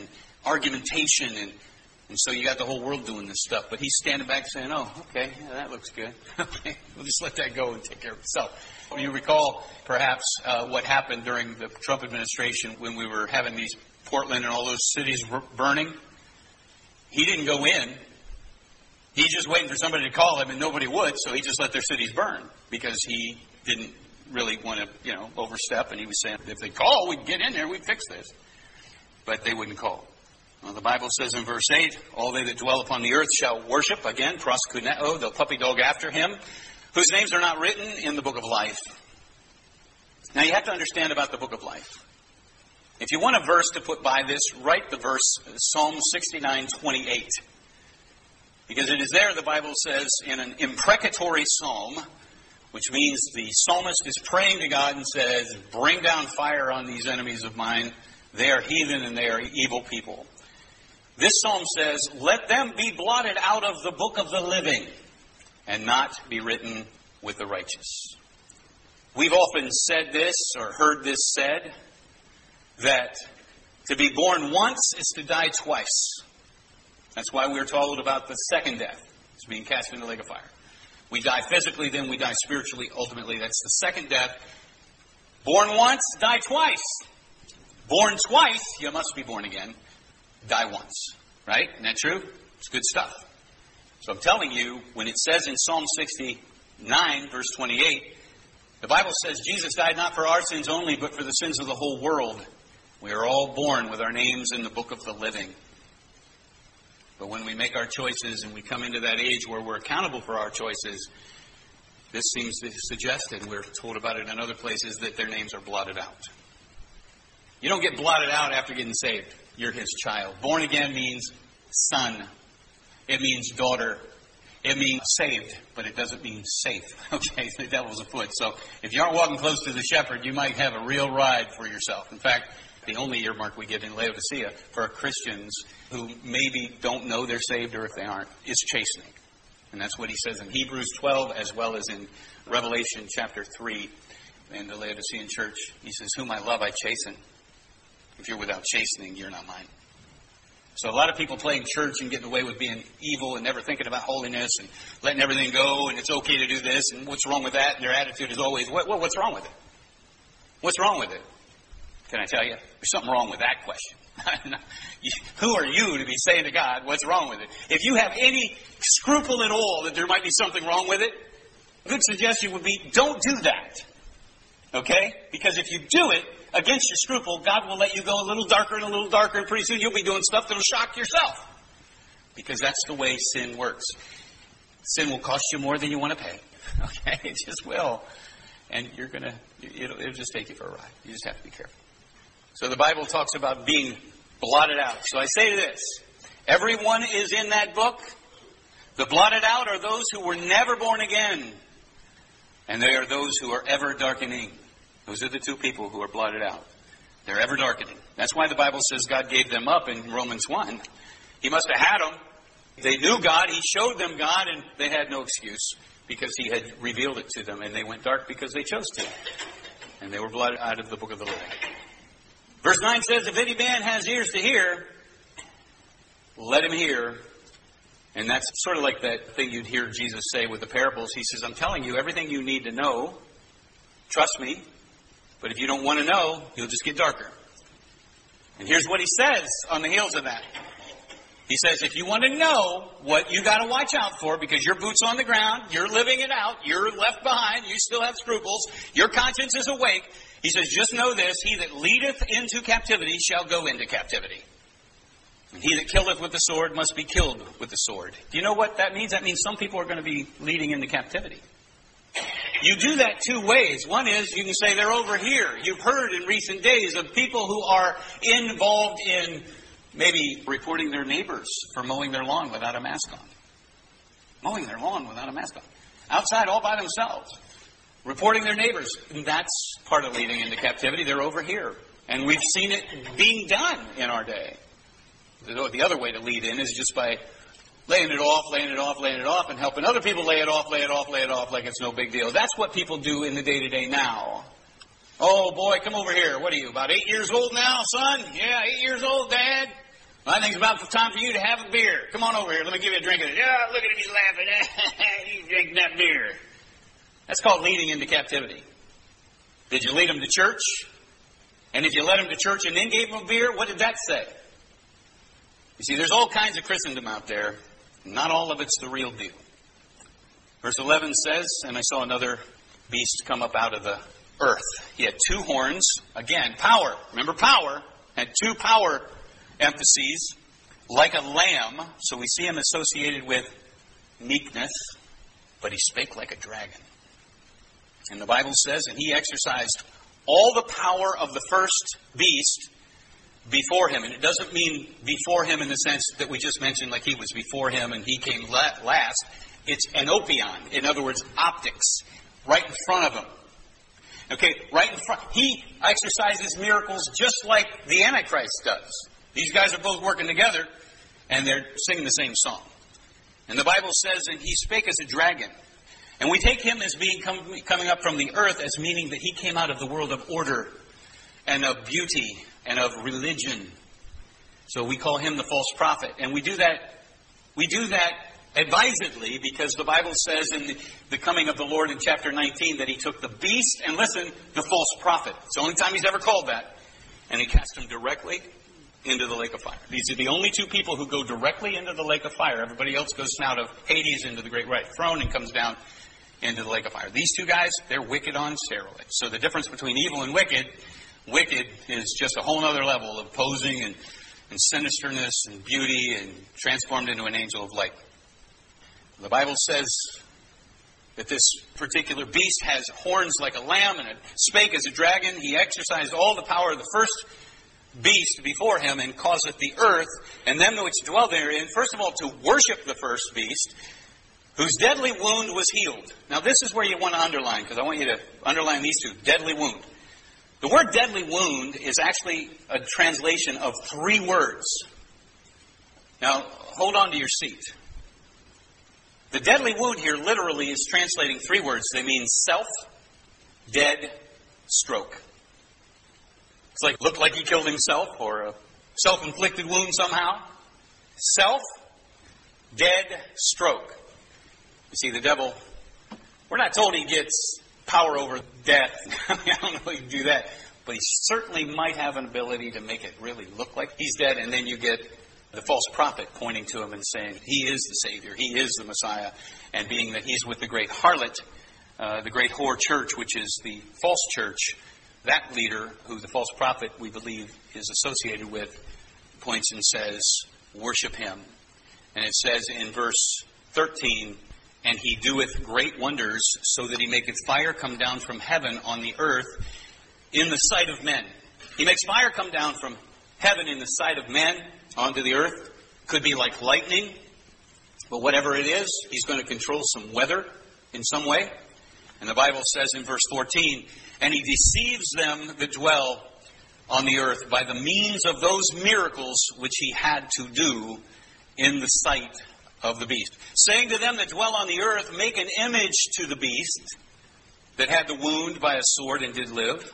argumentation, and, and so you got the whole world doing this stuff. But he's standing back saying, oh, okay, yeah, that looks good. Okay, we'll just let that go and take care of itself. You recall, perhaps, uh, what happened during the Trump administration when we were having these Portland and all those cities burning? He didn't go in. He's just waiting for somebody to call him, and nobody would, so he just let their cities burn because he didn't really want to, you know, overstep, and he was saying, if they call, we'd get in there, we'd fix this. But they wouldn't call. Well, the Bible says in verse eight, all they that dwell upon the earth shall worship, again, proskuneo, they'll puppy dog after him, whose names are not written in the book of life. Now, you have to understand about the book of life. If you want a verse to put by this, write the verse Psalm sixty-nine twenty-eight. Because it is there, the Bible says, in an imprecatory psalm, which means the psalmist is praying to God and says, bring down fire on these enemies of mine. They are heathen and they are evil people. This psalm says, let them be blotted out of the book of the living and not be written with the righteous. We've often said this or heard this said, that to be born once is to die twice. That's why we're told about the second death. It's being cast into the lake of fire. We die physically, then we die spiritually. Ultimately, that's the second death. Born once, die twice. Born twice, you must be born again. Die once. Right? Isn't that true? It's good stuff. So I'm telling you, when it says in Psalm sixty-nine, verse twenty-eight, the Bible says Jesus died not for our sins only, but for the sins of the whole world. We are all born with our names in the book of the living. But when we make our choices and we come into that age where we're accountable for our choices, this seems to suggest, and we're told about it in other places, that their names are blotted out. You don't get blotted out after getting saved. You're his child. Born again means son. It means daughter. It means saved, but it doesn't mean safe. Okay, the devil's afoot. So if you aren't walking close to the shepherd, you might have a real ride for yourself. In fact, the only earmark we get in Laodicea for Christians who maybe don't know they're saved or if they aren't is chastening. And that's what he says in Hebrews twelve as well as in Revelation chapter three in the Laodicean church. He says, whom I love, I chasten. If you're without chastening, you're not mine. So a lot of people playing church and getting away with being evil and never thinking about holiness and letting everything go and it's okay to do this and what's wrong with that? And their attitude is always, what, what, what's wrong with it? What's wrong with it? Can I tell you? There's something wrong with that question. Who are you to be saying to God, what's wrong with it? If you have any scruple at all that there might be something wrong with it, a good suggestion would be don't do that. Okay? Because if you do it against your scruple, God will let you go a little darker and a little darker, and pretty soon you'll be doing stuff that'll shock yourself. Because that's the way sin works. Sin will cost you more than you want to pay. Okay? It just will. And you're going to, it'll, it'll just take you for a ride. You just have to be careful. So the Bible talks about being blotted out. So I say this, everyone is in that book. The blotted out are those who were never born again. And they are those who are ever darkening. Those are the two people who are blotted out. They're ever darkening. That's why the Bible says God gave them up in Romans one. He must have had them. They knew God. He showed them God, and they had no excuse because he had revealed it to them. And they went dark because they chose to. And they were blotted out of the book of the living. Verse nine says, if any man has ears to hear, let him hear. And that's sort of like that thing you'd hear Jesus say with the parables. He says, I'm telling you everything you need to know. Trust me. But if you don't want to know, you'll just get darker. And here's what he says on the heels of that. He says, if you want to know what you got to watch out for, because your boot's on the ground, you're living it out, you're left behind, you still have scruples, your conscience is awake. He says, just know this, he that leadeth into captivity shall go into captivity. And he that killeth with the sword must be killed with the sword. Do you know what that means? That means some people are going to be leading into captivity. You do that two ways. One is you can say they're over here. You've heard in recent days of people who are involved in maybe reporting their neighbors for mowing their lawn without a mask on. Mowing their lawn without a mask on. Outside all by themselves. Reporting their neighbors. And that's part of leading into captivity. They're over here. And we've seen it being done in our day. The other way to lead in is just by laying it off, laying it off, laying it off, and helping other people lay it off, lay it off, lay it off like it's no big deal. That's what people do in the day-to-day now. Oh, boy, come over here. What are you, about eight years old now, son? Yeah, eight years old, Dad? Well, I think it's about time for you to have a beer. Come on over here. Let me give you a drink of it. Yeah, look at him. He's laughing. He's drinking that beer. That's called leading into captivity. Did you lead him to church? And if you led him to church and then gave him a beer, what did that say? You see, there's all kinds of Christendom out there. Not all of it's the real deal. Verse eleven says, and I saw another beast come up out of the earth. He had two horns. Again, power. Remember power. Had two power emphases. Like a lamb. So we see him associated with meekness. But he spake like a dragon. And the Bible says, and he exercised all the power of the first beast before him. And it doesn't mean before him in the sense that we just mentioned, like he was before him and he came last. It's anopion. In other words, optics. Right in front of him. Okay, right in front. He exercises miracles just like the Antichrist does. These guys are both working together and they're singing the same song. And the Bible says, and he spake as a dragon. And we take him as being come, coming up from the earth as meaning that he came out of the world of order and of beauty and of religion. So we call him the false prophet. And we do that, we do that advisedly because the Bible says in the, the coming of the Lord in chapter nineteen that he took the beast and, listen, the false prophet. It's the only time he's ever called that. And he cast him directly into the lake of fire. These are the only two people who go directly into the lake of fire. Everybody else goes out of Hades into the great white throne and comes down into the lake of fire. These two guys, they're wicked on steroids. So the difference between evil and wicked, wicked is just a whole other level of posing and, and sinisterness and beauty and transformed into an angel of light. The Bible says that this particular beast has horns like a lamb and it spake as a dragon. He exercised all the power of the first beast before him and causeth the earth and them which dwell therein, first of all, to worship the first beast, whose deadly wound was healed. Now this is where you want to underline, because I want you to underline these two. Deadly wound. The word deadly wound is actually a translation of three words. Now, hold on to your seat. The deadly wound here literally is translating three words. They mean self, dead, stroke. It's like, looked like he killed himself, or a self-inflicted wound somehow. Self, dead, stroke. You see, the devil, we're not told he gets power over death. I mean, I don't know if he can do that. But he certainly might have an ability to make it really look like he's dead. And then you get the false prophet pointing to him and saying, he is the Savior. He is the Messiah. And being that he's with the great harlot, uh, the great whore church, which is the false church, that leader, who the false prophet, we believe, is associated with, points and says, worship him. And it says in verse thirteen, and he doeth great wonders, so that he maketh fire come down from heaven on the earth in the sight of men. He makes fire come down from heaven in the sight of men onto the earth. Could be like lightning, but whatever it is, he's going to control some weather in some way. And the Bible says in verse fourteen, and he deceives them that dwell on the earth by the means of those miracles which he had to do in the sight of the beast. Saying to them that dwell on the earth, make an image to the beast that had the wound by a sword and did live.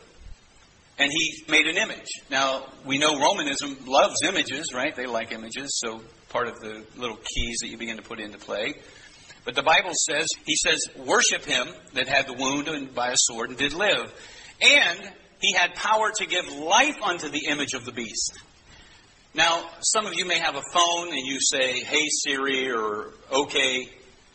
And he made an image. Now, we know Romanism loves images, right? They like images, so part of the little keys that you begin to put into play. But the Bible says, he says, worship him that had the wound and by a sword and did live. And he had power to give life unto the image of the beast. Now, some of you may have a phone and you say, hey Siri, or okay,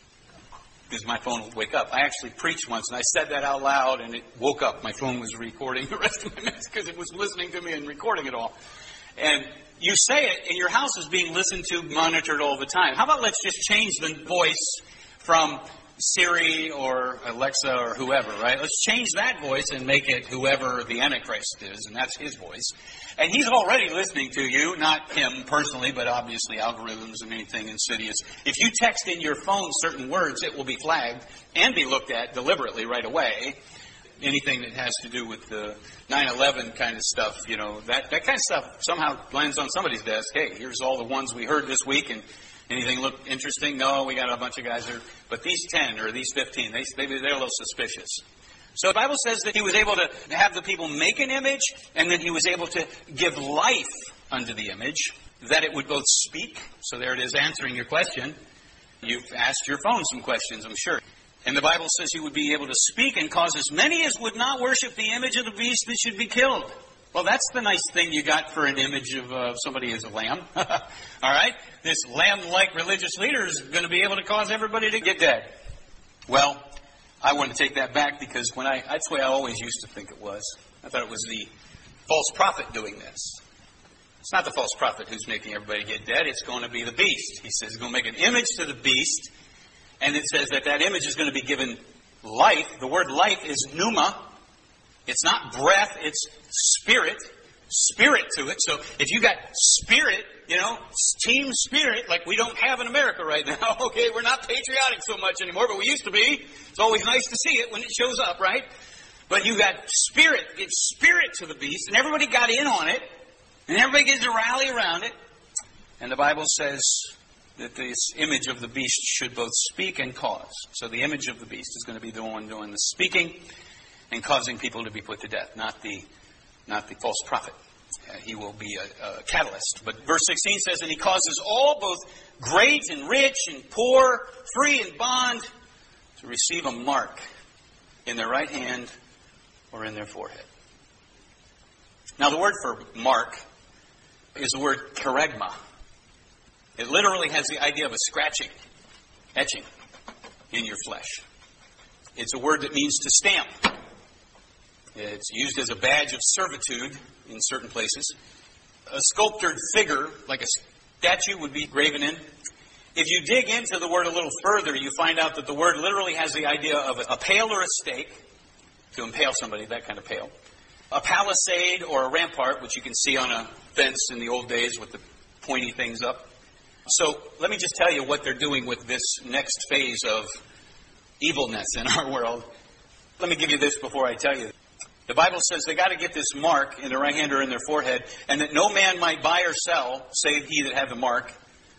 because my phone will wake up. I actually preached once and I said that out loud and it woke up. My phone was recording the rest of my message because it was listening to me and recording it all. And you say it and your house is being listened to, monitored all the time. How about let's just change the voice from Siri or Alexa or whoever, right? Let's change that voice and make it whoever the Antichrist is, and that's his voice. And he's already listening to you, not him personally, but obviously algorithms and anything insidious. If you text in your phone certain words, it will be flagged and be looked at deliberately right away. Anything that has to do with the nine eleven kind of stuff, you know, that, that kind of stuff somehow lands on somebody's desk. Hey, here's all the ones we heard this week, and anything look interesting? No, we got a bunch of guys there. But these ten or these fifteen, they, they, they're a little suspicious. So the Bible says that he was able to have the people make an image, and then he was able to give life unto the image. that it would both speak. So there it is, answering your question. You've asked your phone some questions, I'm sure. And the Bible says he would be able to speak and cause as many as would not worship the image of the beast that should be killed. Well, that's the nice thing you got for an image of uh, somebody as a lamb. All right? This lamb-like religious leader is going to be able to cause everybody to get dead. Well, I want to take that back because when I that's the way I always used to think it was. I thought it was the false prophet doing this. It's not the false prophet who's making everybody get dead. It's going to be the beast. He says he's going to make an image to the beast, and it says that that image is going to be given life. The word life is pneuma. It's not breath, it's spirit. Spirit to it. So if you got spirit, you know, team spirit, like we don't have in America right now, okay, we're not patriotic so much anymore, but we used to be. It's always nice to see it when it shows up, right? But you got spirit, it's spirit to the beast, and everybody got in on it, and everybody gets to rally around it. And the Bible says that this image of the beast should both speak and cause. So the image of the beast is going to be the one doing the speaking and causing people to be put to death, not the not the false prophet. Uh, he will be a, a catalyst. But verse sixteen says, and he causes all, both great and rich and poor, free and bond, to receive a mark in their right hand or in their forehead. Now the word for mark is the word kerygma. It literally has the idea of a scratching, etching in your flesh. It's a word that means to stamp. It's used as a badge of servitude in certain places. A sculptured figure, like a statue, would be graven in. If you dig into the word a little further, you find out that the word literally has the idea of a pail or a stake, to impale somebody, that kind of pail. A palisade or a rampart, which you can see on a fence in the old days with the pointy things up. So let me just tell you what they're doing with this next phase of evilness in our world. Let me give you this before I tell you. The Bible says they got to get this mark in their right hand or in their forehead, and that no man might buy or sell, save he that have the mark,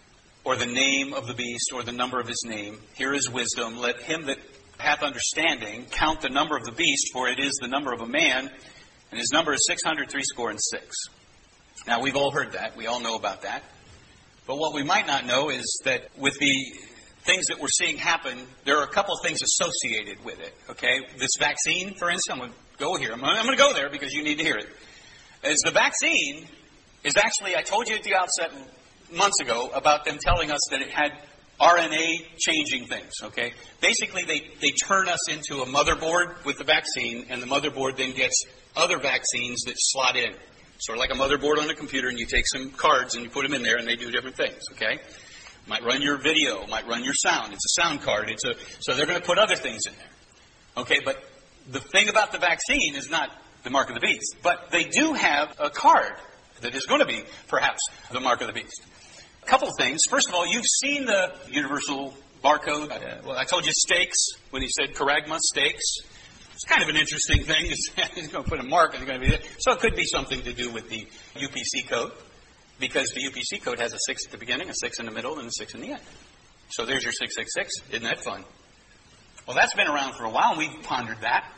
or the name of the beast, or the number of his name. Here is wisdom. Let him that hath understanding count the number of the beast, for it is the number of a man, and his number is six hundred threescore and six. Now, we've all heard that. We all know about that. But what we might not know is that with the things that we're seeing happen, there are a couple of things associated with it. Okay? This vaccine, for instance, I'm going to go here. I'm going to go there because you need to hear it. As the vaccine is actually, I told you at the outset months ago about them telling us that it had R N A changing things, okay? Basically, they, they turn us into a motherboard with the vaccine, and the motherboard then gets other vaccines that slot in. Sort of like a motherboard on a computer, and you take some cards and you put them in there, and they do different things, okay? Might run your video, might run your sound. It's a sound card. It's a so they're going to put other things in there, okay? But the thing about the vaccine is not the mark of the beast, but they do have a card that is going to be perhaps the mark of the beast. A couple of things. First of all, you've seen the universal barcode. Uh, well, I told you stakes when he said kerygma, stakes. It's kind of an interesting thing. He's going to put a mark and it's going to be there. So it could be something to do with the U P C code, because the U P C code has a six at the beginning, a six in the middle, and a six in the end. So there's your six six six. Isn't that fun? Well, that's been around for a while, and we've pondered that.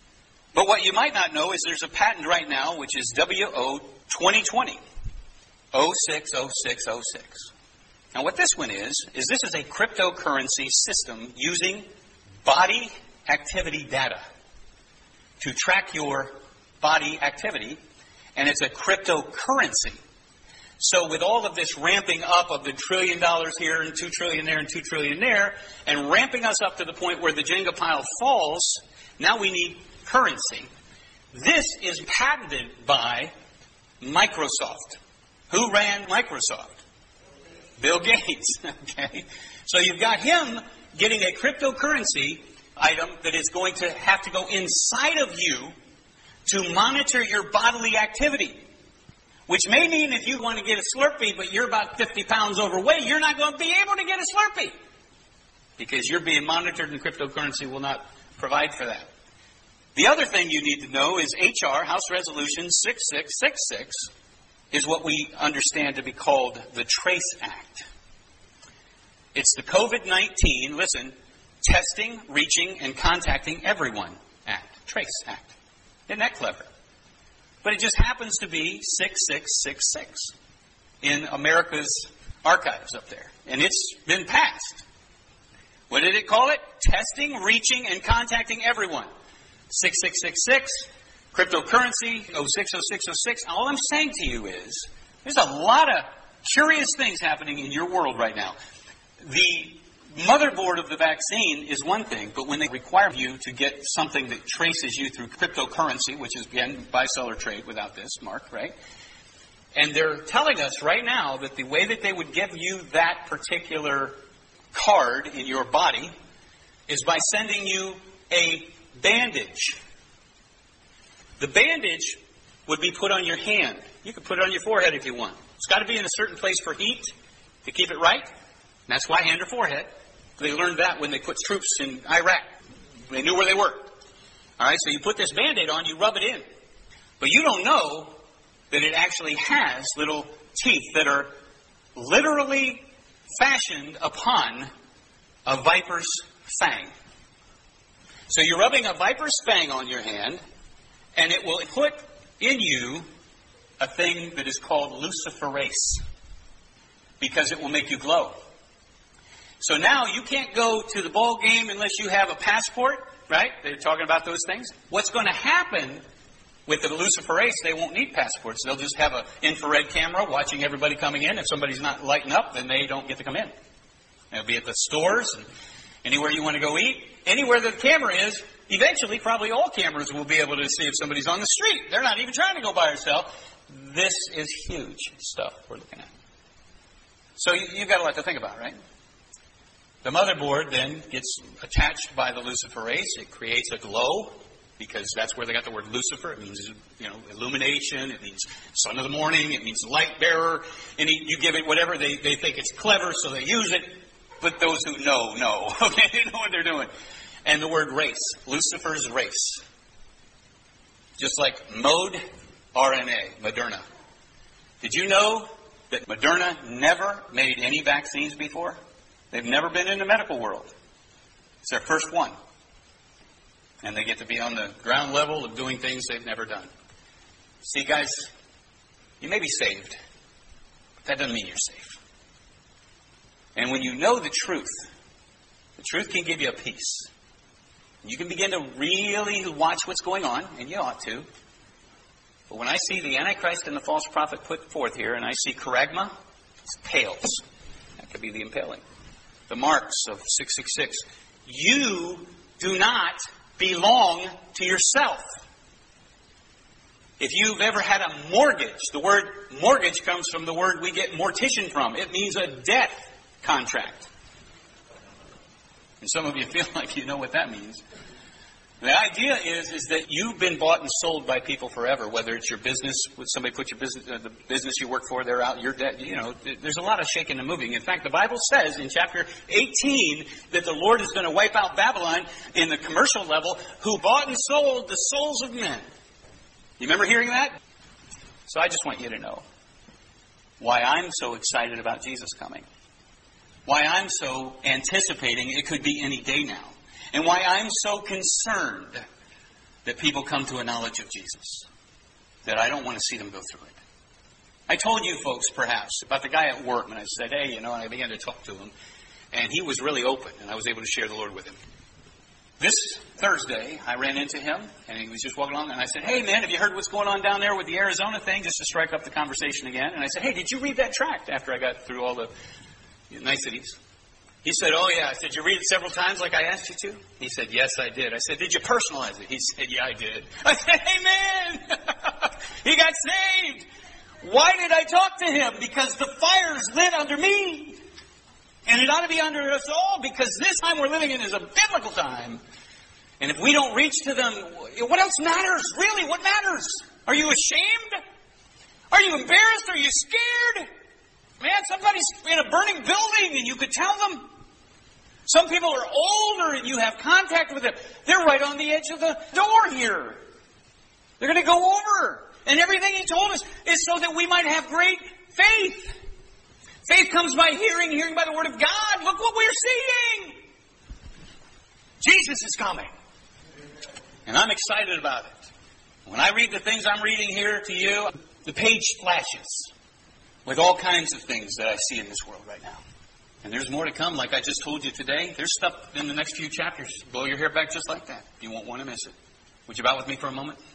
But what you might not know is there's a patent right now, which is W O twenty twenty. oh six oh six oh six. Now what this one is, is this is a cryptocurrency system using body activity data to track your body activity, and it's a cryptocurrency. So with all of this ramping up of the trillion dollars here and two trillion there and two trillion there, and ramping us up to the point where the Jenga pile falls, now we need currency. This is patented by Microsoft. Who ran Microsoft? Bill Gates. Okay. So you've got him getting a cryptocurrency item that is going to have to go inside of you to monitor your bodily activity. Which may mean if you want to get a Slurpee, but you're about fifty pounds overweight, you're not going to be able to get a Slurpee. Because you're being monitored and cryptocurrency will not provide for that. The other thing you need to know is H R, House Resolution six six six six, is what we understand to be called the TRACE Act. It's the COVID nineteen, listen, Testing, Reaching, and Contacting Everyone Act. TRACE Act. Isn't that clever? But it just happens to be six six six six. in America's archives up there. And it's been passed. What did it call it? Testing, reaching, and contacting everyone. six six six six, cryptocurrency, oh six oh six oh six. All I'm saying to you is, there's a lot of curious things happening in your world right now. The motherboard of the vaccine is one thing, but when they require you to get something that traces you through cryptocurrency, which is, again, buy-seller trade without this, Mark, right? And they're telling us right now that the way that they would give you that particular card in your body is by sending you a bandage. The bandage would be put on your hand. You could put it on your forehead if you want. It's got to be in a certain place for heat to keep it right. And that's why hand or forehead. They learned that when they put troops in Iraq. They knew where they were. All right, so you put this Band-Aid on, you rub it in. But you don't know that it actually has little teeth that are literally fashioned upon a viper's fang. So you're rubbing a viper's fang on your hand, and it will put in you a thing that is called luciferase, because it will make you glow. So now you can't go to the ball game unless you have a passport, right? They're talking about those things. What's going to happen with the luciferase, they won't need passports. They'll just have an infrared camera watching everybody coming in. If somebody's not lighting up, then they don't get to come in. It'll be at the stores and anywhere you want to go eat. Anywhere the camera is, eventually probably all cameras will be able to see if somebody's on the street. They're not even trying to go by yourself. This is huge stuff we're looking at. So you, you've got a lot to think about, right? The motherboard then gets attached by the luciferase. It creates a glow, because that's where they got the word Lucifer. It means, you know, illumination. It means son of the morning. It means light bearer. And you give it whatever. They, they think it's clever, so they use it. But those who know, know. Okay, they know what they're doing. And the word race, Lucifer's race. Just like mode R N A, Moderna. Did you know that Moderna never made any vaccines before? They've never been in the medical world. It's their first one. And they get to be on the ground level of doing things they've never done. See, guys, you may be saved, but that doesn't mean you're safe. And when you know the truth, the truth can give you a peace. You can begin to really watch what's going on, and you ought to. But when I see the Antichrist and the false prophet put forth here, and I see charagma, it's pales. That could be the impaling. The marks of six six six. You do not belong to yourself. If you've ever had a mortgage, the word mortgage comes from the word we get mortician from. It means a death contract. And some of you feel like you know what that means. The idea is, is that you've been bought and sold by people forever, whether it's your business, somebody put your business, uh, the business you work for, they're out, you're dead. You know, there's a lot of shaking and moving. In fact, the Bible says in chapter eighteen that the Lord is going to wipe out Babylon in the commercial level, who bought and sold the souls of men. You remember hearing that? So I just want you to know why I'm so excited about Jesus coming. Why I'm so anticipating it could be any day now. And why I'm so concerned that people come to a knowledge of Jesus. That I don't want to see them go through it. I told you folks, perhaps, about the guy at work, and I said, hey, you know, and I began to talk to him. And he was really open, and I was able to share the Lord with him. This Thursday, I ran into him, and he was just walking along, and I said, hey, man, have you heard what's going on down there with the Arizona thing? Just to strike up the conversation again. And I said, hey, did you read that tract after I got through all the niceties? He said, oh, yeah. I said, you read it several times like I asked you to? He said, yes, I did. I said, did you personalize it? He said, yeah, I did. I said, hey, man, he got saved. Why did I talk to him? Because the fire's lit under me. And it ought to be under us all, because this time we're living in is a biblical time. And if we don't reach to them, what else matters? Really, what matters? Are you ashamed? Are you embarrassed? Are you scared? Man, somebody's in a burning building and you could tell them. Some people are older and you have contact with them. They're right on the edge of the door here. They're going to go over. And everything he told us is so that we might have great faith. Faith comes by hearing, hearing by the Word of God. Look what we're seeing. Jesus is coming. And I'm excited about it. When I read the things I'm reading here to you, the page flashes. with all kinds of things that I see in this world right now. And there's more to come, like I just told you today. There's stuff in the next few chapters. Blow your hair back just like that. You won't want to miss it. Would you bow with me for a moment?